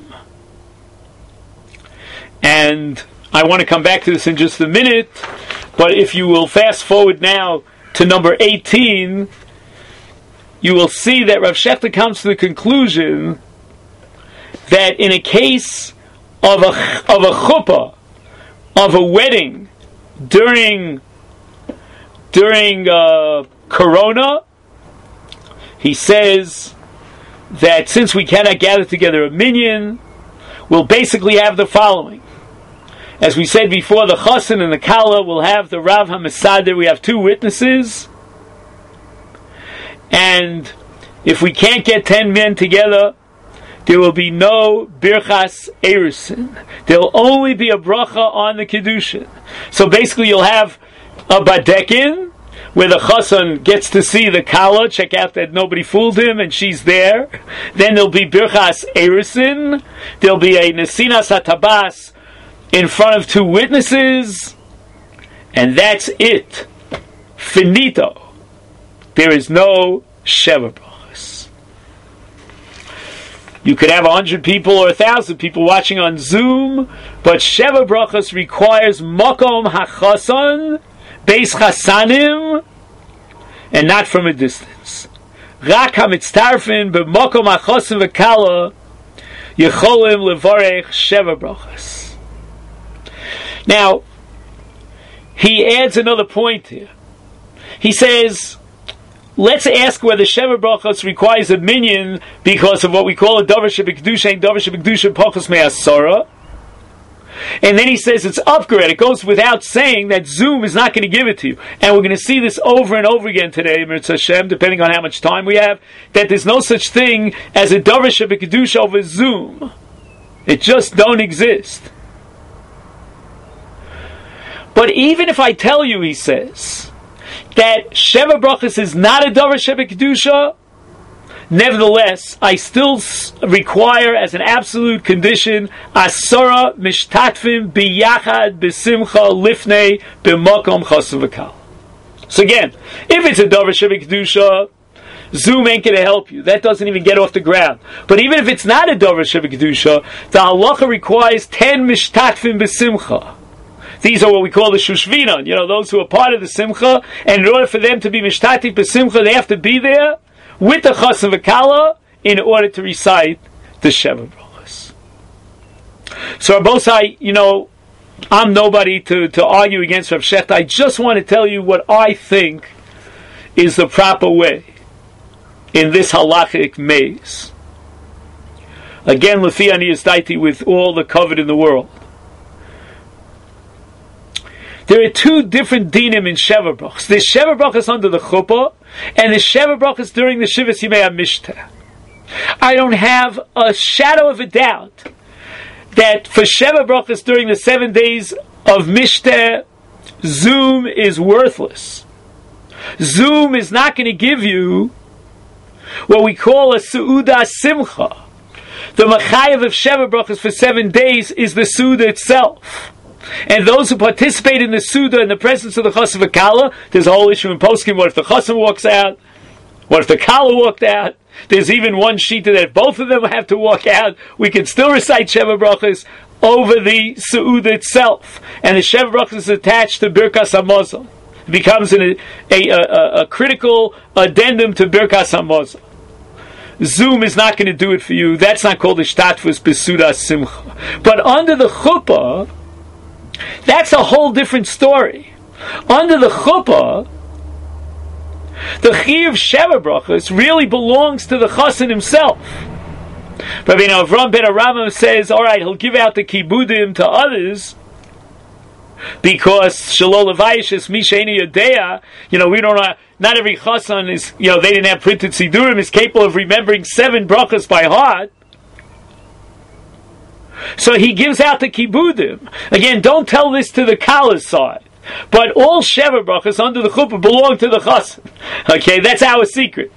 And I want to come back to this in just a minute, but if you will fast forward now to number 18, you will see that Rav Shechter comes to the conclusion that in a case of a chuppah, of a wedding during Corona, he says that since we cannot gather together a minyan, we'll basically have the following. As we said before, the chassan and the kala will have the Rav HaMesada. We have 2 witnesses. And if we can't get 10 men together, there will be no birchas erusin. There will only be a bracha on the kedushin. So basically you'll have a badekin, where the chassan gets to see the kala, check out that nobody fooled him, and she's there. Then there'll be birchas erusin. There'll be a nesinas hatabas in front of 2 witnesses, and that's it. Finito. There is no Sheva brachas. You could have 100 people or 1,000 people watching on Zoom, but Sheva brachas requires makom hachasan, beis chasanim, and not from a distance. Rak hamitztarfin b'makom hachasan v'kala Yecholim levarech sheva brachas. Now, he adds another point here. He says, let's ask whether sheva brachas requires a minyan because of what we call a davar shebekdusha and davar shebekdusha pachas me'asara. And then he says it's upgrade. It goes without saying that Zoom is not going to give it to you. And we're going to see this over and over again today, Mirz Hashem, depending on how much time we have, that there's no such thing as a davar shebekdusha over Zoom. It just don't exist. But even if I tell you, he says, that sheva brachas is not a davar shebekdusha, nevertheless, I still require as an absolute condition asara mishtatfim biyachad b'simcha lifnei b'makom chassav v'kal. So again, if it's a davar shebekdusha, Zoom ain't going to help you. That doesn't even get off the ground. But even if it's not a davar shebekdusha, the halacha requires 10 mishtatfim b'simcha. These are what we call the shushvinon, those who are part of the simcha, and in order for them to be mishtatif b'simcha, they have to be there with the chassav v'kala in order to recite the sheva brachas. So Rabbosai, I'm nobody to argue against Rav Shecht. I just want to tell you what I think is the proper way in this halachic maze. Again, Lefi ani yizdaiti, with all the covet in the world. There are two different dinim in sheva brachas. There's sheva brachas under the chuppah, and there's sheva brachas during the Shivas Yimei HaMishteh. I don't have a shadow of a doubt that for sheva brachas during the 7 days of Mishteh, Zoom is worthless. Zoom is not going to give you what we call a Su'udah Simcha. The Machayev of sheva brachas for 7 days is the Su'udah itself. And those who participate in the Suda in the presence of the Chassav v'Kala, there's a whole issue in Poskim. What if the Chassav walks out? What if the Kala walked out? There's even one sheet that if both of them have to walk out, we can still recite Sheva Brachas over the Suda itself. And the Sheva Brachas is attached to Birkas HaMazon. It becomes a critical addendum to Birkas HaMazon. Zoom is not going to do it for you. That's not called Ishtatfus B'Suda Simcha. But under the Chuppah, that's a whole different story. Under the chuppah, the chiyuv sheva brachas really belongs to the chassan himself. Rabbi Avram ben Aramam says, all right, he'll give out the kibudim to others because shalol levayishis misheini yodea. We don't know. Not every chassan is. They didn't have printed sidurim, is capable of remembering 7 brachas by heart. So he gives out the kibudim. Again, don't tell this to the Kala's side. But all sheva brachas under the chuppah belong to the chassan. Okay, that's our secret.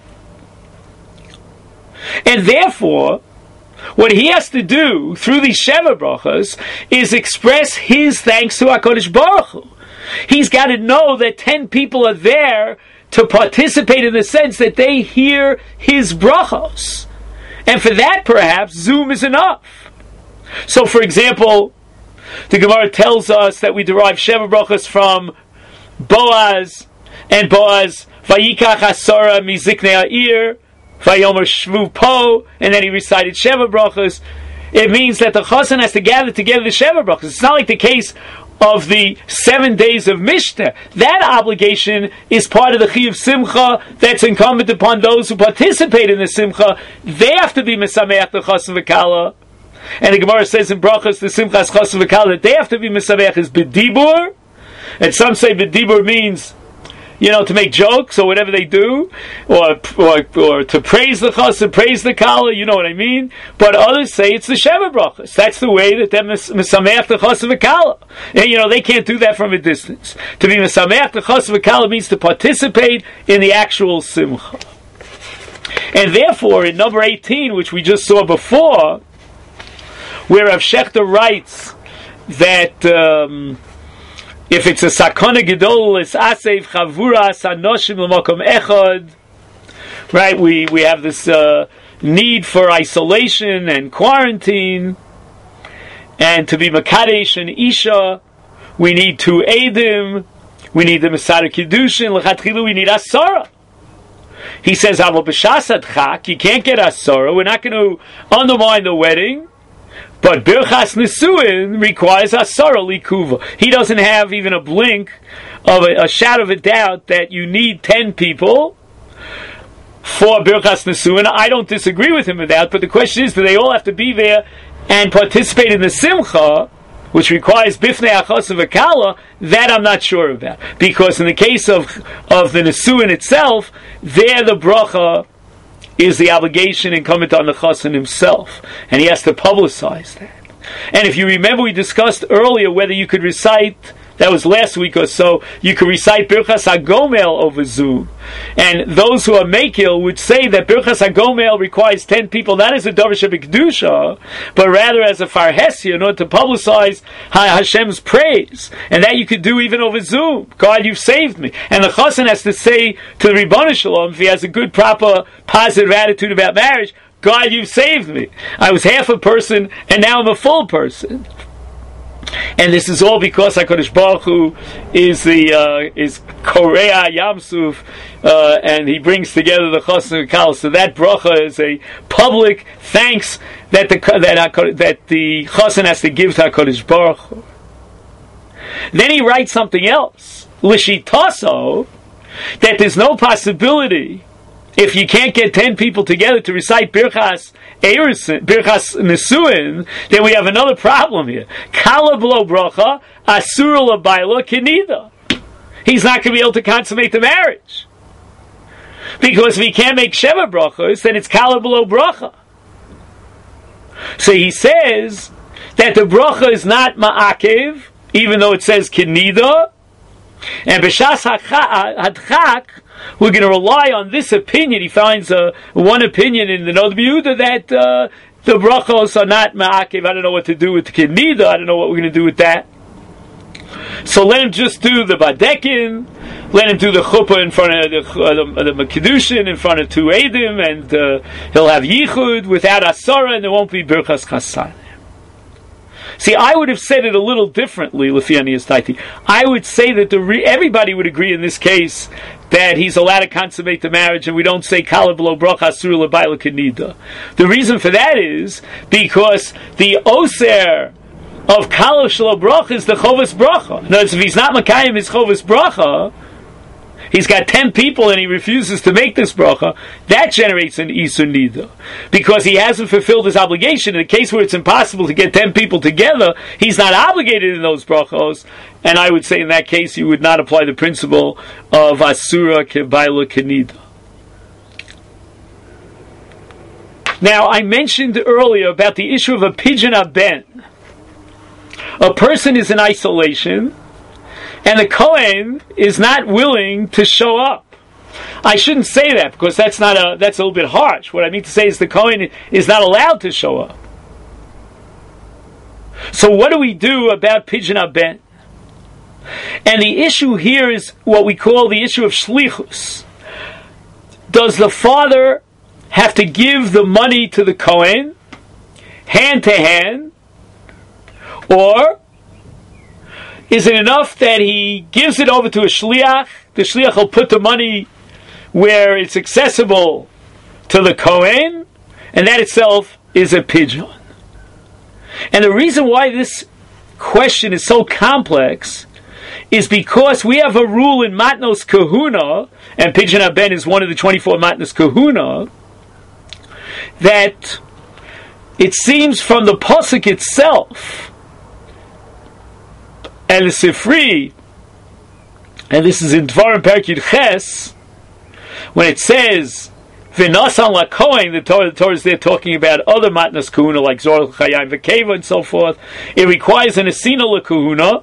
And therefore, what he has to do through these sheva brachas is express his thanks to HaKadosh Baruch Hu. He's got to know that 10 people are there to participate in the sense that they hear his brachos. And for that, perhaps, Zoom is enough. So, for example, the Gemara tells us that we derive sheva brachas from Boaz, and Boaz vayikach asara miziknei ha'ir vayomer shvu po, and then he recited sheva brachas. It means that the chassan has to gather together the sheva brachas. It's not like the case of the 7 days of Mishteh. That obligation is part of the chiyuv simcha that's incumbent upon those who participate in the simcha. They have to be mesameach the chassan v'kala. And the Gemara says in Brachas, the Simchas Chassav v'Kala, that they have to be Misaveach is B'dibur. And some say B'dibur means, to make jokes or whatever they do, or to praise the Chassav, praise the Kala, you know what I mean? But others say it's the Sheva Brachas. That's the way that they're Misaveach the Chassav v'Kala. And they can't do that from a distance. To be Misaveach the Chassav v'Kala means to participate in the actual Simcha. And therefore, in number 18, which we just saw before, where Rav Shechter writes that if it's a sakana gedol, it's asev chavuras hanoshim l'makom echad. Right, we have this need for isolation and quarantine, and to be makadesh and isha, we need 2 edim, we need the Masada Kiddushin, l'chatchilu, we need asara. He says, "Avo b'shas adchak, you can't get asara. We're not going to undermine the wedding." But Birchas Nesuin requires Asara Likuva. He doesn't have even a blink of a shadow of a doubt that you need 10 people for Birchas Nesuin. I don't disagree with him with that, but the question is, do they all have to be there and participate in the Simcha, which requires Bifnei Achos of Akala? That I'm not sure about. Because in the case of the Nesuin itself, there the bracha is the obligation incumbent on the chassan himself, and he has to publicize that. And if you remember, we discussed earlier whether you could recite, that was last week or so, you could recite Birchas HaGomel over Zoom. And those who are Mekil would say that Birchas HaGomel requires 10 people, not as a Davar Shebekdusha, but rather as a Farhesia, in order to publicize Hashem's praise. And that you could do even over Zoom. God, you've saved me. And the Chassan has to say to the Ribbon Shalom, if he has a good, proper, positive attitude about marriage, God, you've saved me. I was half a person, and now I'm a full person. And this is all because HaKadosh Baruch Hu is Korea Yamsuf, and he brings together the Chassan and Kal. So that bracha is a public thanks that the Chassan has to give to HaKadosh Baruch Hu. Then he writes something else, L'shitaso, that there's no possibility, if you can't get 10 people together to recite Birchas Nesuin, then we have another problem here. Kala b'lo bracha, asura l'bayla kenida. He's not going to be able to consummate the marriage. Because if he can't make Sheva brachos, then it's kala b'lo bracha. So he says that the bracha is not ma'akev, even though it says kenida, and b'shas hadchak, we're going to rely on this opinion. He finds one opinion in the Nod Yehuda that the brachos are not ma'akev. I don't know what to do with the Kenida. I don't know what we're going to do with that. So let him just do the Badekin. Let him do the Chuppah in front of the Kedushin, in front of 2 Eidim, and he'll have Yichud without Asara, and there won't be Birchas Chassan. See, I would have said it a little differently, Lefiani Taiti. I would say that everybody would agree in this case that he's allowed to consummate the marriage, and we don't say Kala b'lo bracha asur l'bayla kenida. The reason for that is because the Oser of Kala shelo bracha is the Chovas bracha. In other words, if he's not Makayim his Chovas bracha, he's got 10 people and he refuses to make this bracha, that generates an Isur Nida. Because he hasn't fulfilled his obligation. In a case where it's impossible to get 10 people together, he's not obligated in those brachos, and I would say in that case you would not apply the principle of Asura Kebaila Kenida. Now, I mentioned earlier about the issue of a pidyon aben. A person is in isolation, and the Kohen is not willing to show up. I shouldn't say that because that's a little bit harsh. What I mean to say is the Kohen is not allowed to show up. So what do we do about pidyon aben? And the issue here is what we call the issue of shlichus. Does the father have to give the money to the Kohen, hand to hand, or is it enough that he gives it over to a shliach? The shliach will put the money where it's accessible to the Kohen, and that itself is a pidyon. And the reason why this question is so complex is because we have a rule in Matnos Kahuna, and pidyon aben is one of the 24 Matnos Kahuna, that it seems from the pasuk itself, and the Sifri, and this is in Dvarim Perek Yud Ches, when it says V'nasan LaKohen, the Torah is there talking about other Matnas Kahuna like Zor Chayim V'Keva and so forth. It requires an Asina LaKahuna,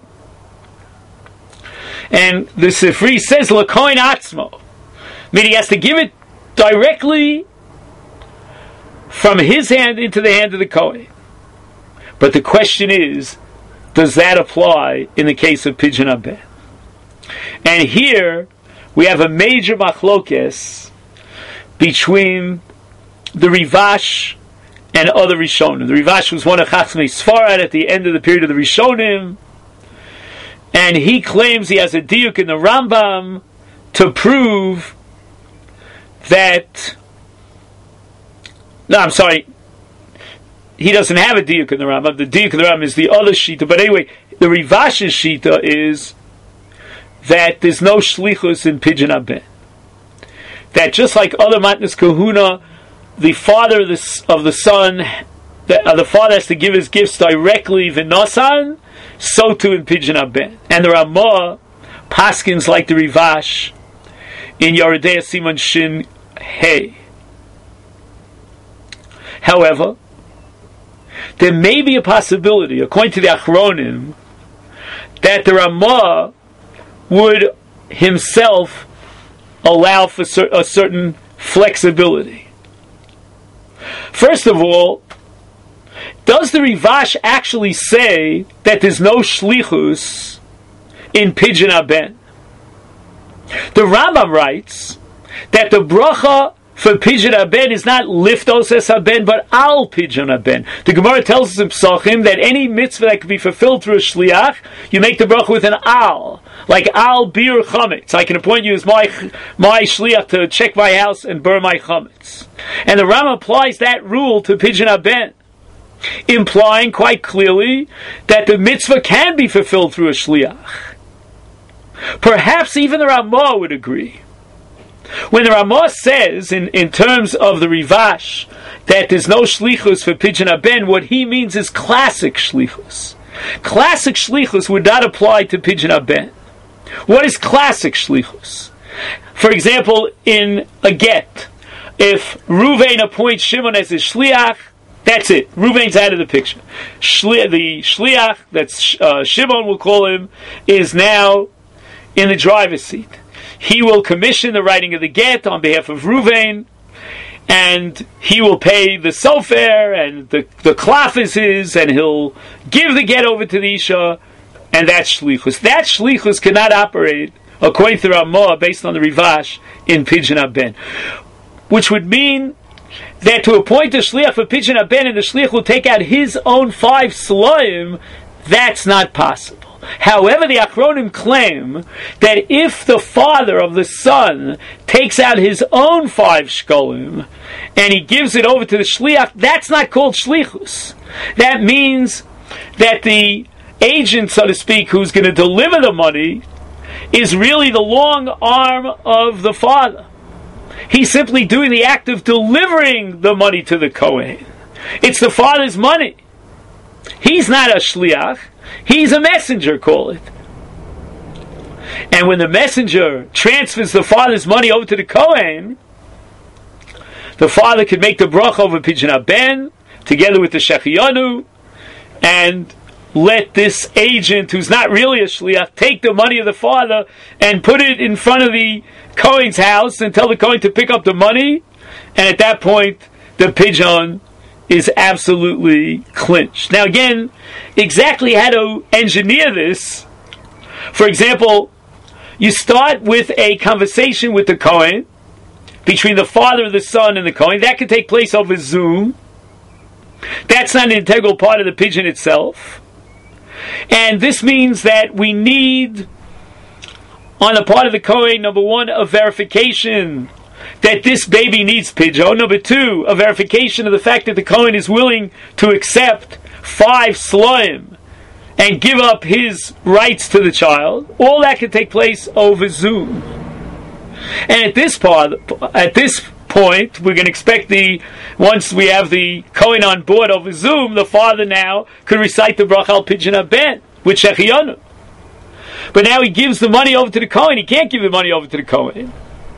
and the Sifri says LaKohen Atzmo, meaning he has to give it directly from his hand into the hand of the Kohen. But the question is, does that apply in the case of pidyon aben? And here we have a major machlokes between the Rivash and other Rishonim. The Rivash was one of Chachmei Sfarad at the end of the period of the Rishonim, and he claims he has a diuk in the Rambam to prove that... No, I'm sorry. He doesn't have a diuk in the Rambam. The diuk in the Rambam is the other shita. But anyway, the Rivash's shita is that there's no shlichus in Pidyon Haben. That just like other matnas kahuna, the father of the son, the father has to give his gifts directly v'nosan, so too in Pidyon Haben. And the Ramah paskins like the Rivash in Yoredei Simon Shin Hey. However, there may be a possibility, according to the Achronim, that the Ramah would himself allow for a certain flexibility. First of all, does the Rivash actually say that there's no shlichus in Pidyon Haben? The Rambam writes that the bracha for Pidyon Haben is not liftos es haben, but al Pidyon Haben. The Gemara tells us in Psachim that any mitzvah that can be fulfilled through a shliach, you make the bracha with an al, like al bir chametz. I can appoint you as my shliach to check my house and burn my chametz. And the Rambam applies that rule to Pidyon Haben, implying quite clearly that the mitzvah can be fulfilled through a shliach. Perhaps even the Ramah would agree. When the Ramah says, in terms of the Rivash, that there's no shlichus for Pidyon Haben, what he means is classic shlichus. Classic shlichus would not apply to Pidyon Haben. What is classic shlichus? For example, in a get, if Ruvain appoints Shimon as his shliach, that's it. Ruvain's out of the picture. The shliach, that's Shimon we'll call him, is now in the driver's seat. He will commission the writing of the get on behalf of Ruvain, and he will pay the sofer, and the klaf is his, and he'll give the get over to the Isha, and that's shlichus. That shlichus cannot operate, according to Ramah, based on the Rivash, in Pidyon Haben. Which would mean that to appoint a shliach for Pidyon Haben, and the shliach will take out his own 5 sloim, that's not possible. However, the Achronim claim that if the father of the son takes out his own 5 shkolim and he gives it over to the shliach, that's not called shlichus. That means that the agent, so to speak, who's going to deliver the money is really the long arm of the father. He's simply doing the act of delivering the money to the Kohen. It's the father's money. He's not a shliach. He's a messenger, call it. And when the messenger transfers the father's money over to the Kohen, the father can make the bracha over Pidyon Haben together with the Shechiyanu, and let this agent, who's not really a shliach, take the money of the father and put it in front of the Kohen's house and tell the Kohen to pick up the money, and at that point the Pidyon is absolutely clinched. Now again, exactly how to engineer this, for example, you start with a conversation with the Kohen, between the father of the son and the Kohen. That can take place over Zoom. That's not an integral part of the Pidyon itself. And this means that we need, on the part of the Kohen, number 1, a verification that this baby needs Pidyon. Number 2, a verification of the fact that the Kohen is willing to accept 5 sloim and give up his rights to the child. All that can take place over Zoom. And at this point, we're going to expect once we have the Kohen on board over Zoom, the father now could recite the bracha al Pidyon Haben with Shechiyanu. But now he gives the money over to the Kohen. He can't give the money over to the Kohen.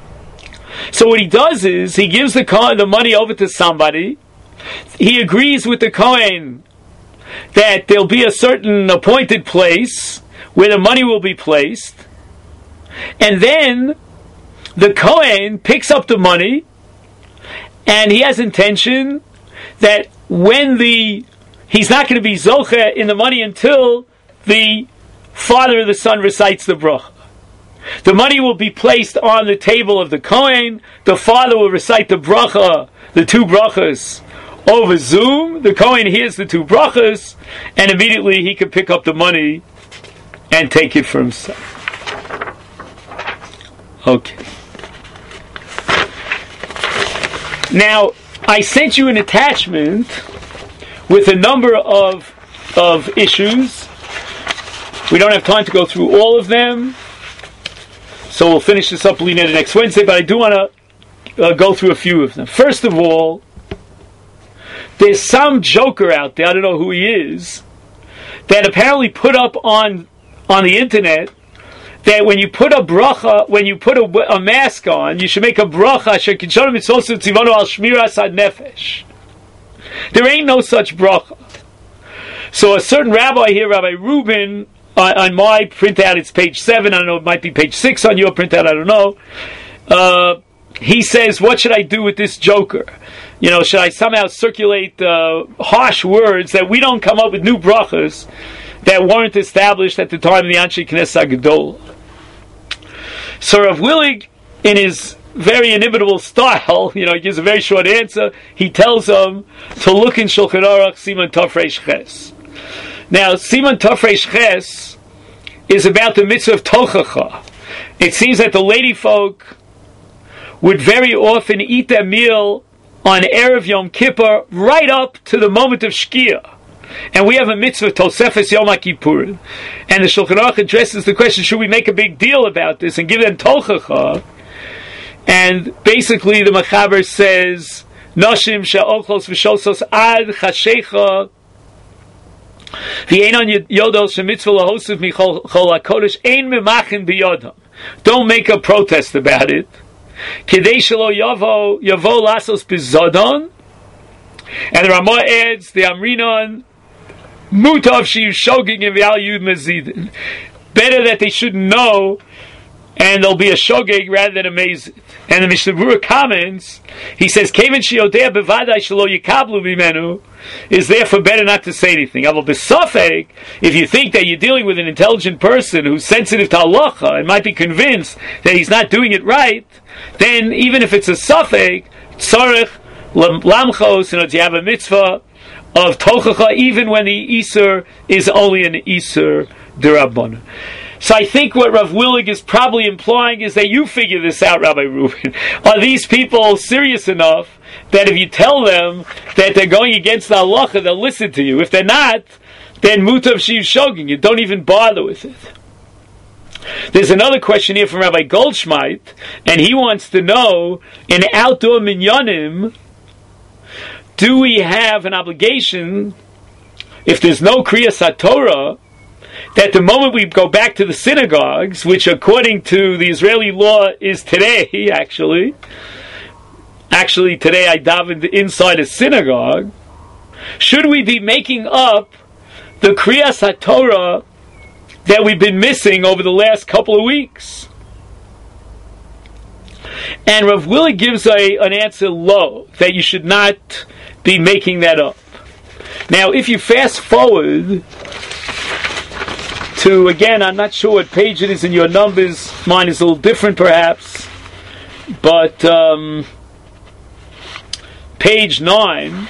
So what he does is, he gives the money over to somebody. He agrees with the Kohen that there'll be a certain appointed place where the money will be placed. And then the Kohen picks up the money, and he has intention that when he's not going to be zocheh in the money until the father of the son recites the bracha. The money will be placed on the table of the Kohen. The father will recite the bracha, the 2 brachas, over Zoom. The Kohen hears the 2 brachas, and immediately he can pick up the money and take it for himself. Okay. Now, I sent you an attachment with a number of issues. We don't have time to go through all of them, so we'll finish this up later next Wednesday, but I do want to go through a few of them. First of all, there's some joker out there, I don't know who he is, that apparently put up on the internet that when you put a bracha, when you put a mask on, you should make a bracha shekidshonu mitzvosu tzivonu al shmiras ad nefesh. There ain't no such bracha. So a certain rabbi here, Rabbi Rubin, on my printout, it's page 7. I don't know, it might be page 6 on your printout. I don't know. He says, "What should I do with this joker? Should I somehow circulate harsh words that we don't come up with new brachas that weren't established at the time of the Anshe Knesset Gadol?" So Rav Willig, in his very inimitable style, he gives a very short answer. He tells them to look in Shulchan Aruch Siman Tov Reish Ches. Now, Siman Tov Reish Ches is about the mitzvah of Tochacha. It seems that the lady folk would very often eat their meal on Erev Yom Kippur right up to the moment of Shkia. And we have a mitzvah, Tosefes Yom HaKippurim. And the Shulchan Aruch addresses the question, should we make a big deal about this and give them Tochacha? And basically the Mechaber says, Noshim she'ochlos v'shosos ad chashecha v'enon yodol she'mitzvah lahosuf michol HaKodesh ein memachin b'yodam. Don't make a protest about it. Kedei shelo yavo lasos b'zodon. And the Ramah adds, the Amrinon, Mutav shiyu shogig and v'al yud mezidin. Better that they shouldn't know, and there'll be a shogeg rather than a mezid. And the Mishnah Berurah comments, he says, Keven sheyodea bevadai shelo yikablu bimenu, is therefore better not to say anything. Aval b'safek, if you think that you're dealing with an intelligent person who's sensitive to halacha and might be convinced that he's not doing it right, then even if it's a safek, tzarech lamchos, you have a mitzvah of tochacha, even when the Isur is only an Isur d'Rabbanan. So I think what Rav Willig is probably implying is that you figure this out, Rabbi Rubin. Are these people serious enough that if you tell them that they're going against the halacha, they'll listen to you? If they're not, then mutav shiv shoging, you don't even bother with it. There's another question here from Rabbi Goldschmidt, and he wants to know, in outdoor minyanim, do we have an obligation, if there's no Kriyas HaTorah, that the moment we go back to the synagogues, which according to the Israeli law is today, actually today I davened inside a synagogue, should we be making up the Kriyas HaTorah that we've been missing over the last couple of weeks? And Rav Willig gives an answer low, that you should not be making that up. Now, if you fast forward to, again, I'm not sure what page it is in your numbers, mine is a little different perhaps, but page 9,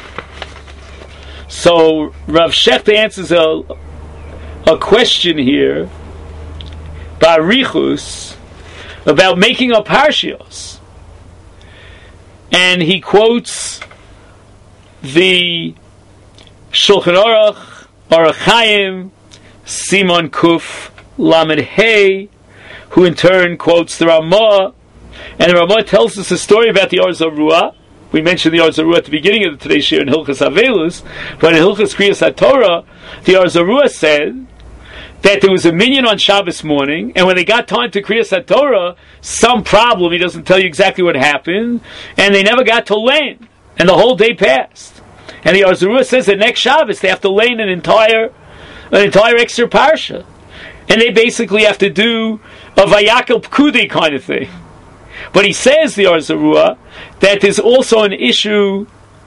so Rav Shechter answers a question here, Barichus, about making up parshios. And he quotes the Shulchan Aruch, Aruch Chaim, Simon Kuf Lamed Hey, who in turn quotes the Ramah, and the Ramah tells us a story about the Or Zarua. We mentioned the Or Zarua at the beginning of today's shir in Hilchas Avelus, but in Hilchas Kriyas HaTorah, the Or Zarua said that there was a minyan on Shabbos morning, and when they got time to Kriyas HaTorah, some problem, he doesn't tell you exactly what happened, and they never got to Lane, and the whole day passed. And the Or Zarua says that next Shabbos they have to Lane an entire extra parsha, and they basically have to do a Vayakel Pkudi kind of thing. But he says, the Or Zarua, that there's also an issue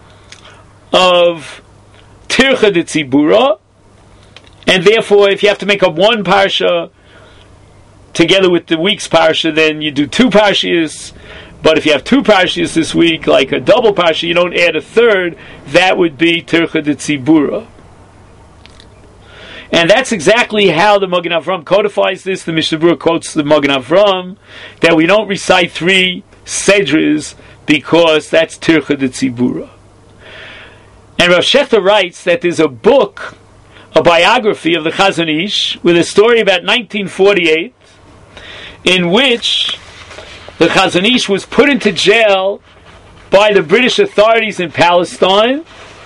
of Tircha de Tzibura, and therefore if you have to make up one parsha together with the week's parsha, then you do two parshas. But if you have two parshas this week, like a double parsha, you don't add a third, that would be Tircha de Tzibura. And that's exactly how the Magen Avram codifies this. The Mishnah Berurah quotes the Magen Avram that we don't recite 3 sedras because that's Tircha de Tzibura. And Rav Shechter writes that there's a book, a biography of the Chazon Ish, with a story about 1948, in which the Chazon Ish was put into jail by the British authorities in Palestine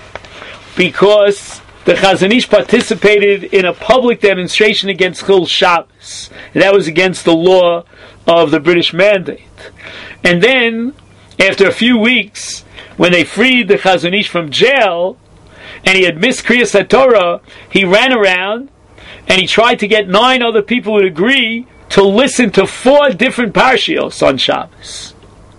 because the Chazon Ish participated in a public demonstration against Chil Shabbos. And that was against the law of the British mandate. And then, after a few weeks, when they freed the Chazon Ish from jail, and he had missed Kriyas HaTorah, he ran around and he tried to get 9 other people who would agree to listen to 4 different parshios on Shabbos.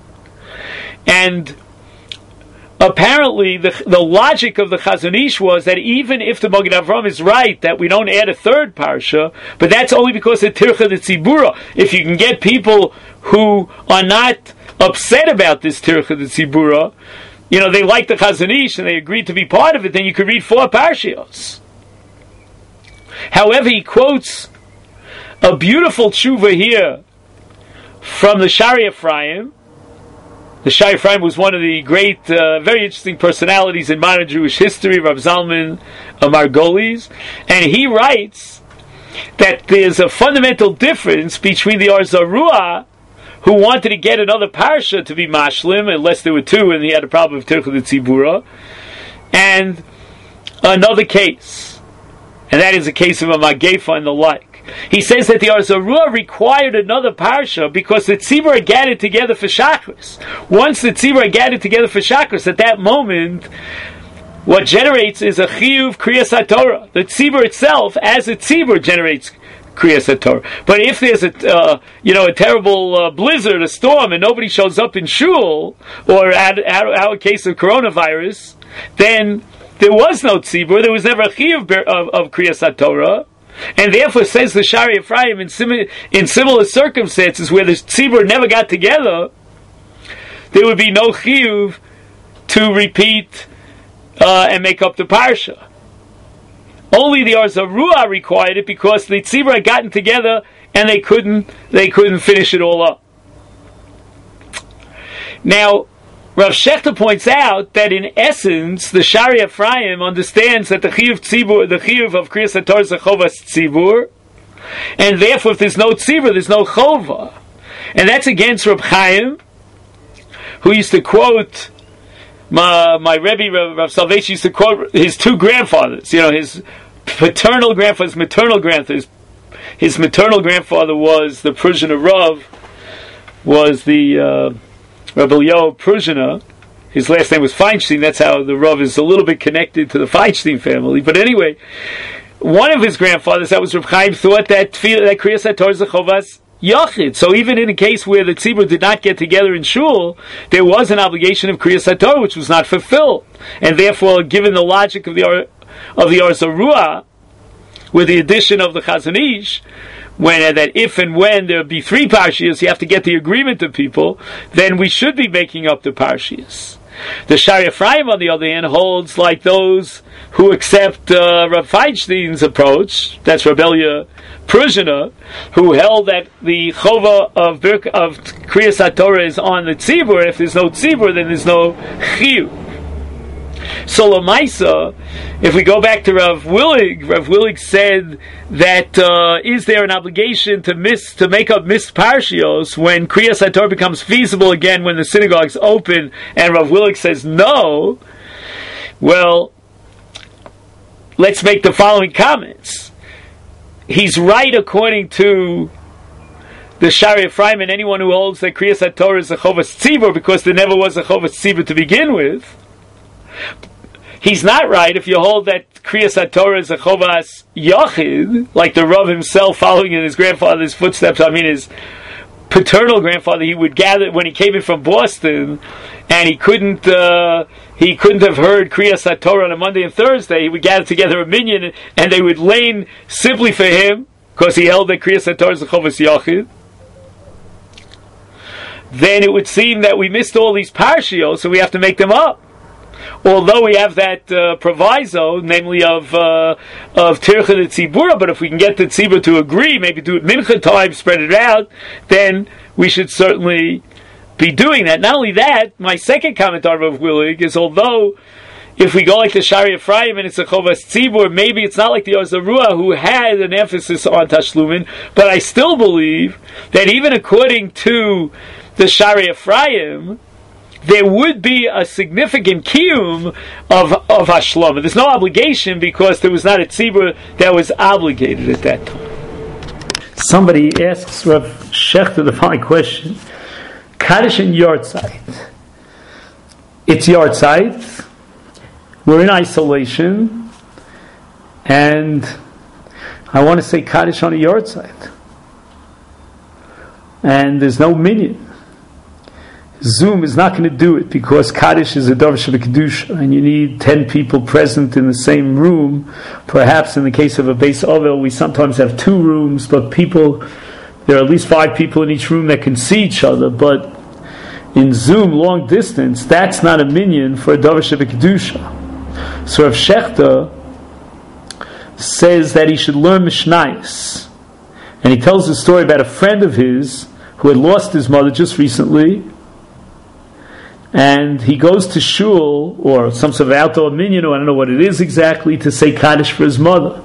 And apparently the logic of the Chazon Ish was that even if the Magen Avraham is right that we don't add a 3rd parsha, but that's only because of Tircha de Tzibura. If you can get people who are not upset about this Tircha de Tzibura, they like the Chazon Ish and they agreed to be part of it, then you could read 4 parshios. However, he quotes a beautiful tshuva here from the Shari Ephraim. The Shari Ephraim was one of the great, very interesting personalities in modern Jewish history, Rav Zalman Margolis, and he writes that there's a fundamental difference between the Or Zarua, who wanted to get another parsha to be mashlim, unless there were 2 and he had a problem with Tircha de Tzibura, and another case, and that is the case of a Magefa and the like. He says that the Or Zarua required another parsha because the Tzibur are gathered together for Shachris. Once the Tzibur are gathered together for Shachris, at that moment, what generates is a Chiyuv Kriyas HaTorah. The Tzibur itself, as a Tzibur, generates Kriyas HaTorah. But if there's a terrible blizzard, a storm, and nobody shows up in shul, or our case of coronavirus, then there was no Tzibur, there was never a Chiyuv of Kriyas HaTorah, and therefore, says the Shari Ephraim, in similar circumstances where the Tzibur never got together, there would be no Chiyuv to repeat and make up the Parsha. Only the Or Zarua required it because the Tzibur had gotten together and they couldn't finish it all up. Now, Rav Shechter points out that in essence, the Shari Ephraim understands that the Chiyuv of Kriyas HaTorah is a Chovas Tzibur, and therefore if there's no Tzibur, there's no Chova. And that's against Reb Chaim, who used to quote, my Rebbe, Rav Salvation, used to quote his 2 grandfathers, his paternal grandfather, his maternal grandfather. His maternal grandfather was the Pruzhina Rav, was the Rabbi Eliyahu Pruzhina. His last name was Feinstein. That's how the Rav is a little bit connected to the Feinstein family. But anyway, one of his grandfathers, that was Reb Chaim, thought that Kriyas HaTorah is a Chovas Yachid. So even in a case where the Tzibur did not get together in shul, there was an obligation of Kriyas HaTorah which was not fulfilled. And therefore, given the logic of the Or Zarua, with the addition of the Chazon Ish, that if and when there be 3 parshias, you have to get the agreement of people, then we should be making up the parshias. The Shari Ephraim, on the other hand, holds like those who accept Rav Feinstein's approach, that's Rabbi Eliyahu Pruzhina, who held that the Chova of Kriyas HaTorah is on the Tzibur, and if there's no Tzibur, then there's no Chiyuv. So Lamaisa, if we go back to Rav Willig said that is there an obligation to make up missed parshios when Kriyas HaTorah becomes feasible again when the synagogues open, and Rav Willig says no. Well, let's make the following comments. He's right according to the Shari Ephraim and anyone who holds that Kriyas HaTorah is a Chovas Tzibur because there never was a Chovas Tzibur to begin with. He's not right if you hold that Kriyas HaTorah is a Chovas Yachid, like the Rav himself following in his grandfather's footsteps. His paternal grandfather, he would gather when he came in from Boston, and he couldn't have heard Kriyas HaTorah on a Monday and Thursday. He would gather together a minyan, and they would lane simply for him, because he held that Kriyas HaTorah is a Chovas Yachid. Then it would seem that we missed all these parshios, so we have to make them up. Although we have that proviso, namely of Tircha de Tzibura, but if we can get the Tzibur to agree, maybe do it mincha time, spread it out, then we should certainly be doing that. Not only that, my second comment on Rav Willig is, although if we go like the Shari Ephraim and it's a Chovas Tzibur, maybe it's not like the Ozarua who had an emphasis on Tashlumin, but I still believe that even according to the Shari Ephraim, there would be a significant kiyum of Hashlama. There's no obligation because there was not a Tzibur that was obligated at that time. Somebody asks Rav Shechter the following question. Kaddish and Yortzeit. It's Yortzeit. We're in isolation, and I want to say Kaddish on a Yortzeit. And there's no minyan. Zoom is not going to do it because Kaddish is a Davar Shebekdusha, and you need 10 people present in the same room. Perhaps in the case of a Beis Ovel, we sometimes have 2 rooms, but there are at least 5 people in each room that can see each other. But in Zoom, long distance, that's not a minyan for a Davar Shebekdusha. So Rav Shechter says that he should learn Mishnayos. And he tells a story about a friend of his who had lost his mother just recently. And he goes to shul, or some sort of outdoor minyan, or I don't know what it is exactly, to say Kaddish for his mother.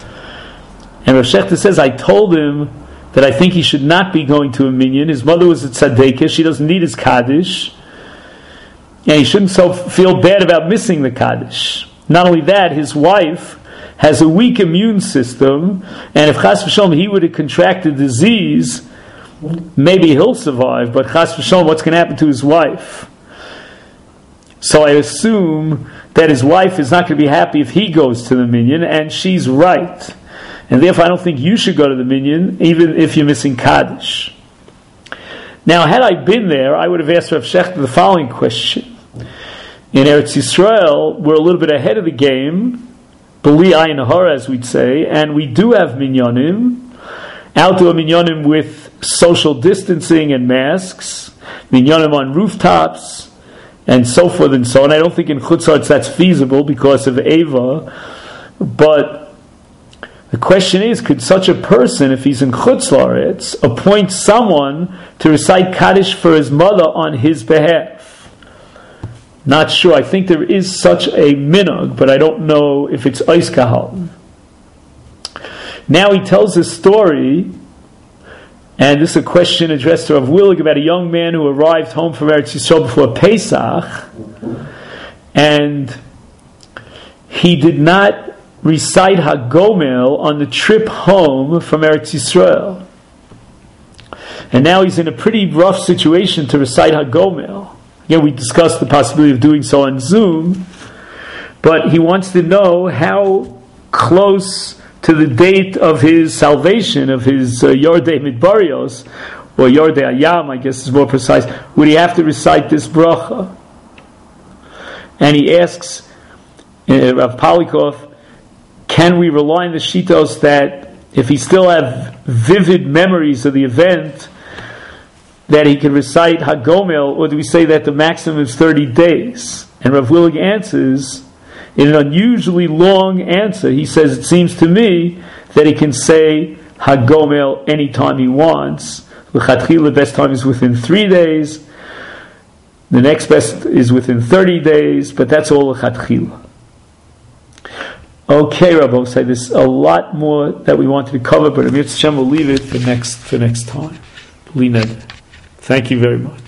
And Rav Shechter says, I told him that I think he should not be going to a minyan. His mother was a tzaddikas, she doesn't need his Kaddish. And he shouldn't feel bad about missing the Kaddish. Not only that, his wife has a weak immune system, and if Chas v'Shalom he would have contracted disease, maybe he'll survive, but Chas v'Shalom, what's going to happen to his wife? So I assume that his wife is not going to be happy if he goes to the minyan, and she's right. And therefore I don't think you should go to the minyan, even if you're missing Kaddish. Now, had I been there, I would have asked Rav Shechter the following question. In Eretz Yisrael, we're a little bit ahead of the game, b'li ayin hara, as we'd say, and we do have minyanim, outdoor minyanim with social distancing and masks, minyanim on rooftops, and so forth and so on. I don't think in Chutz La'aretz that's feasible because of Eva, but the question is, could such a person, if he's in Chutz La'aretz, appoint someone to recite Kaddish for his mother on his behalf? Not sure. I think there is such a minhag, but I don't know if it's Ois Kahal. Now he tells a story, and this is a question addressed to Rav Willig about a young man who arrived home from Eretz Yisrael before Pesach, and he did not recite Hagomel on the trip home from Eretz Yisrael. And now he's in a pretty rough situation to recite Hagomel. Again, we discussed the possibility of doing so on Zoom, but he wants to know how close to the date of his salvation, of his Yordei Midbarios, or Yordei Ayam, I guess is more precise, would he have to recite this bracha? And he asks Rav Polikov, can we rely on the shitos that if he still have vivid memories of the event, that he can recite Hagomel, or do we say that the maximum is 30 days? And Rav Willig answers, in an unusually long answer, he says, it seems to me that he can say Hagomel anytime he wants. L'chatchila, the best time is within 3 days. The next best is within 30 days, but that's all l'chatchila. Okay, Rabbi, say there's a lot more that we wanted to cover, but Amir Tzshem will leave it for next time. Thank you very much.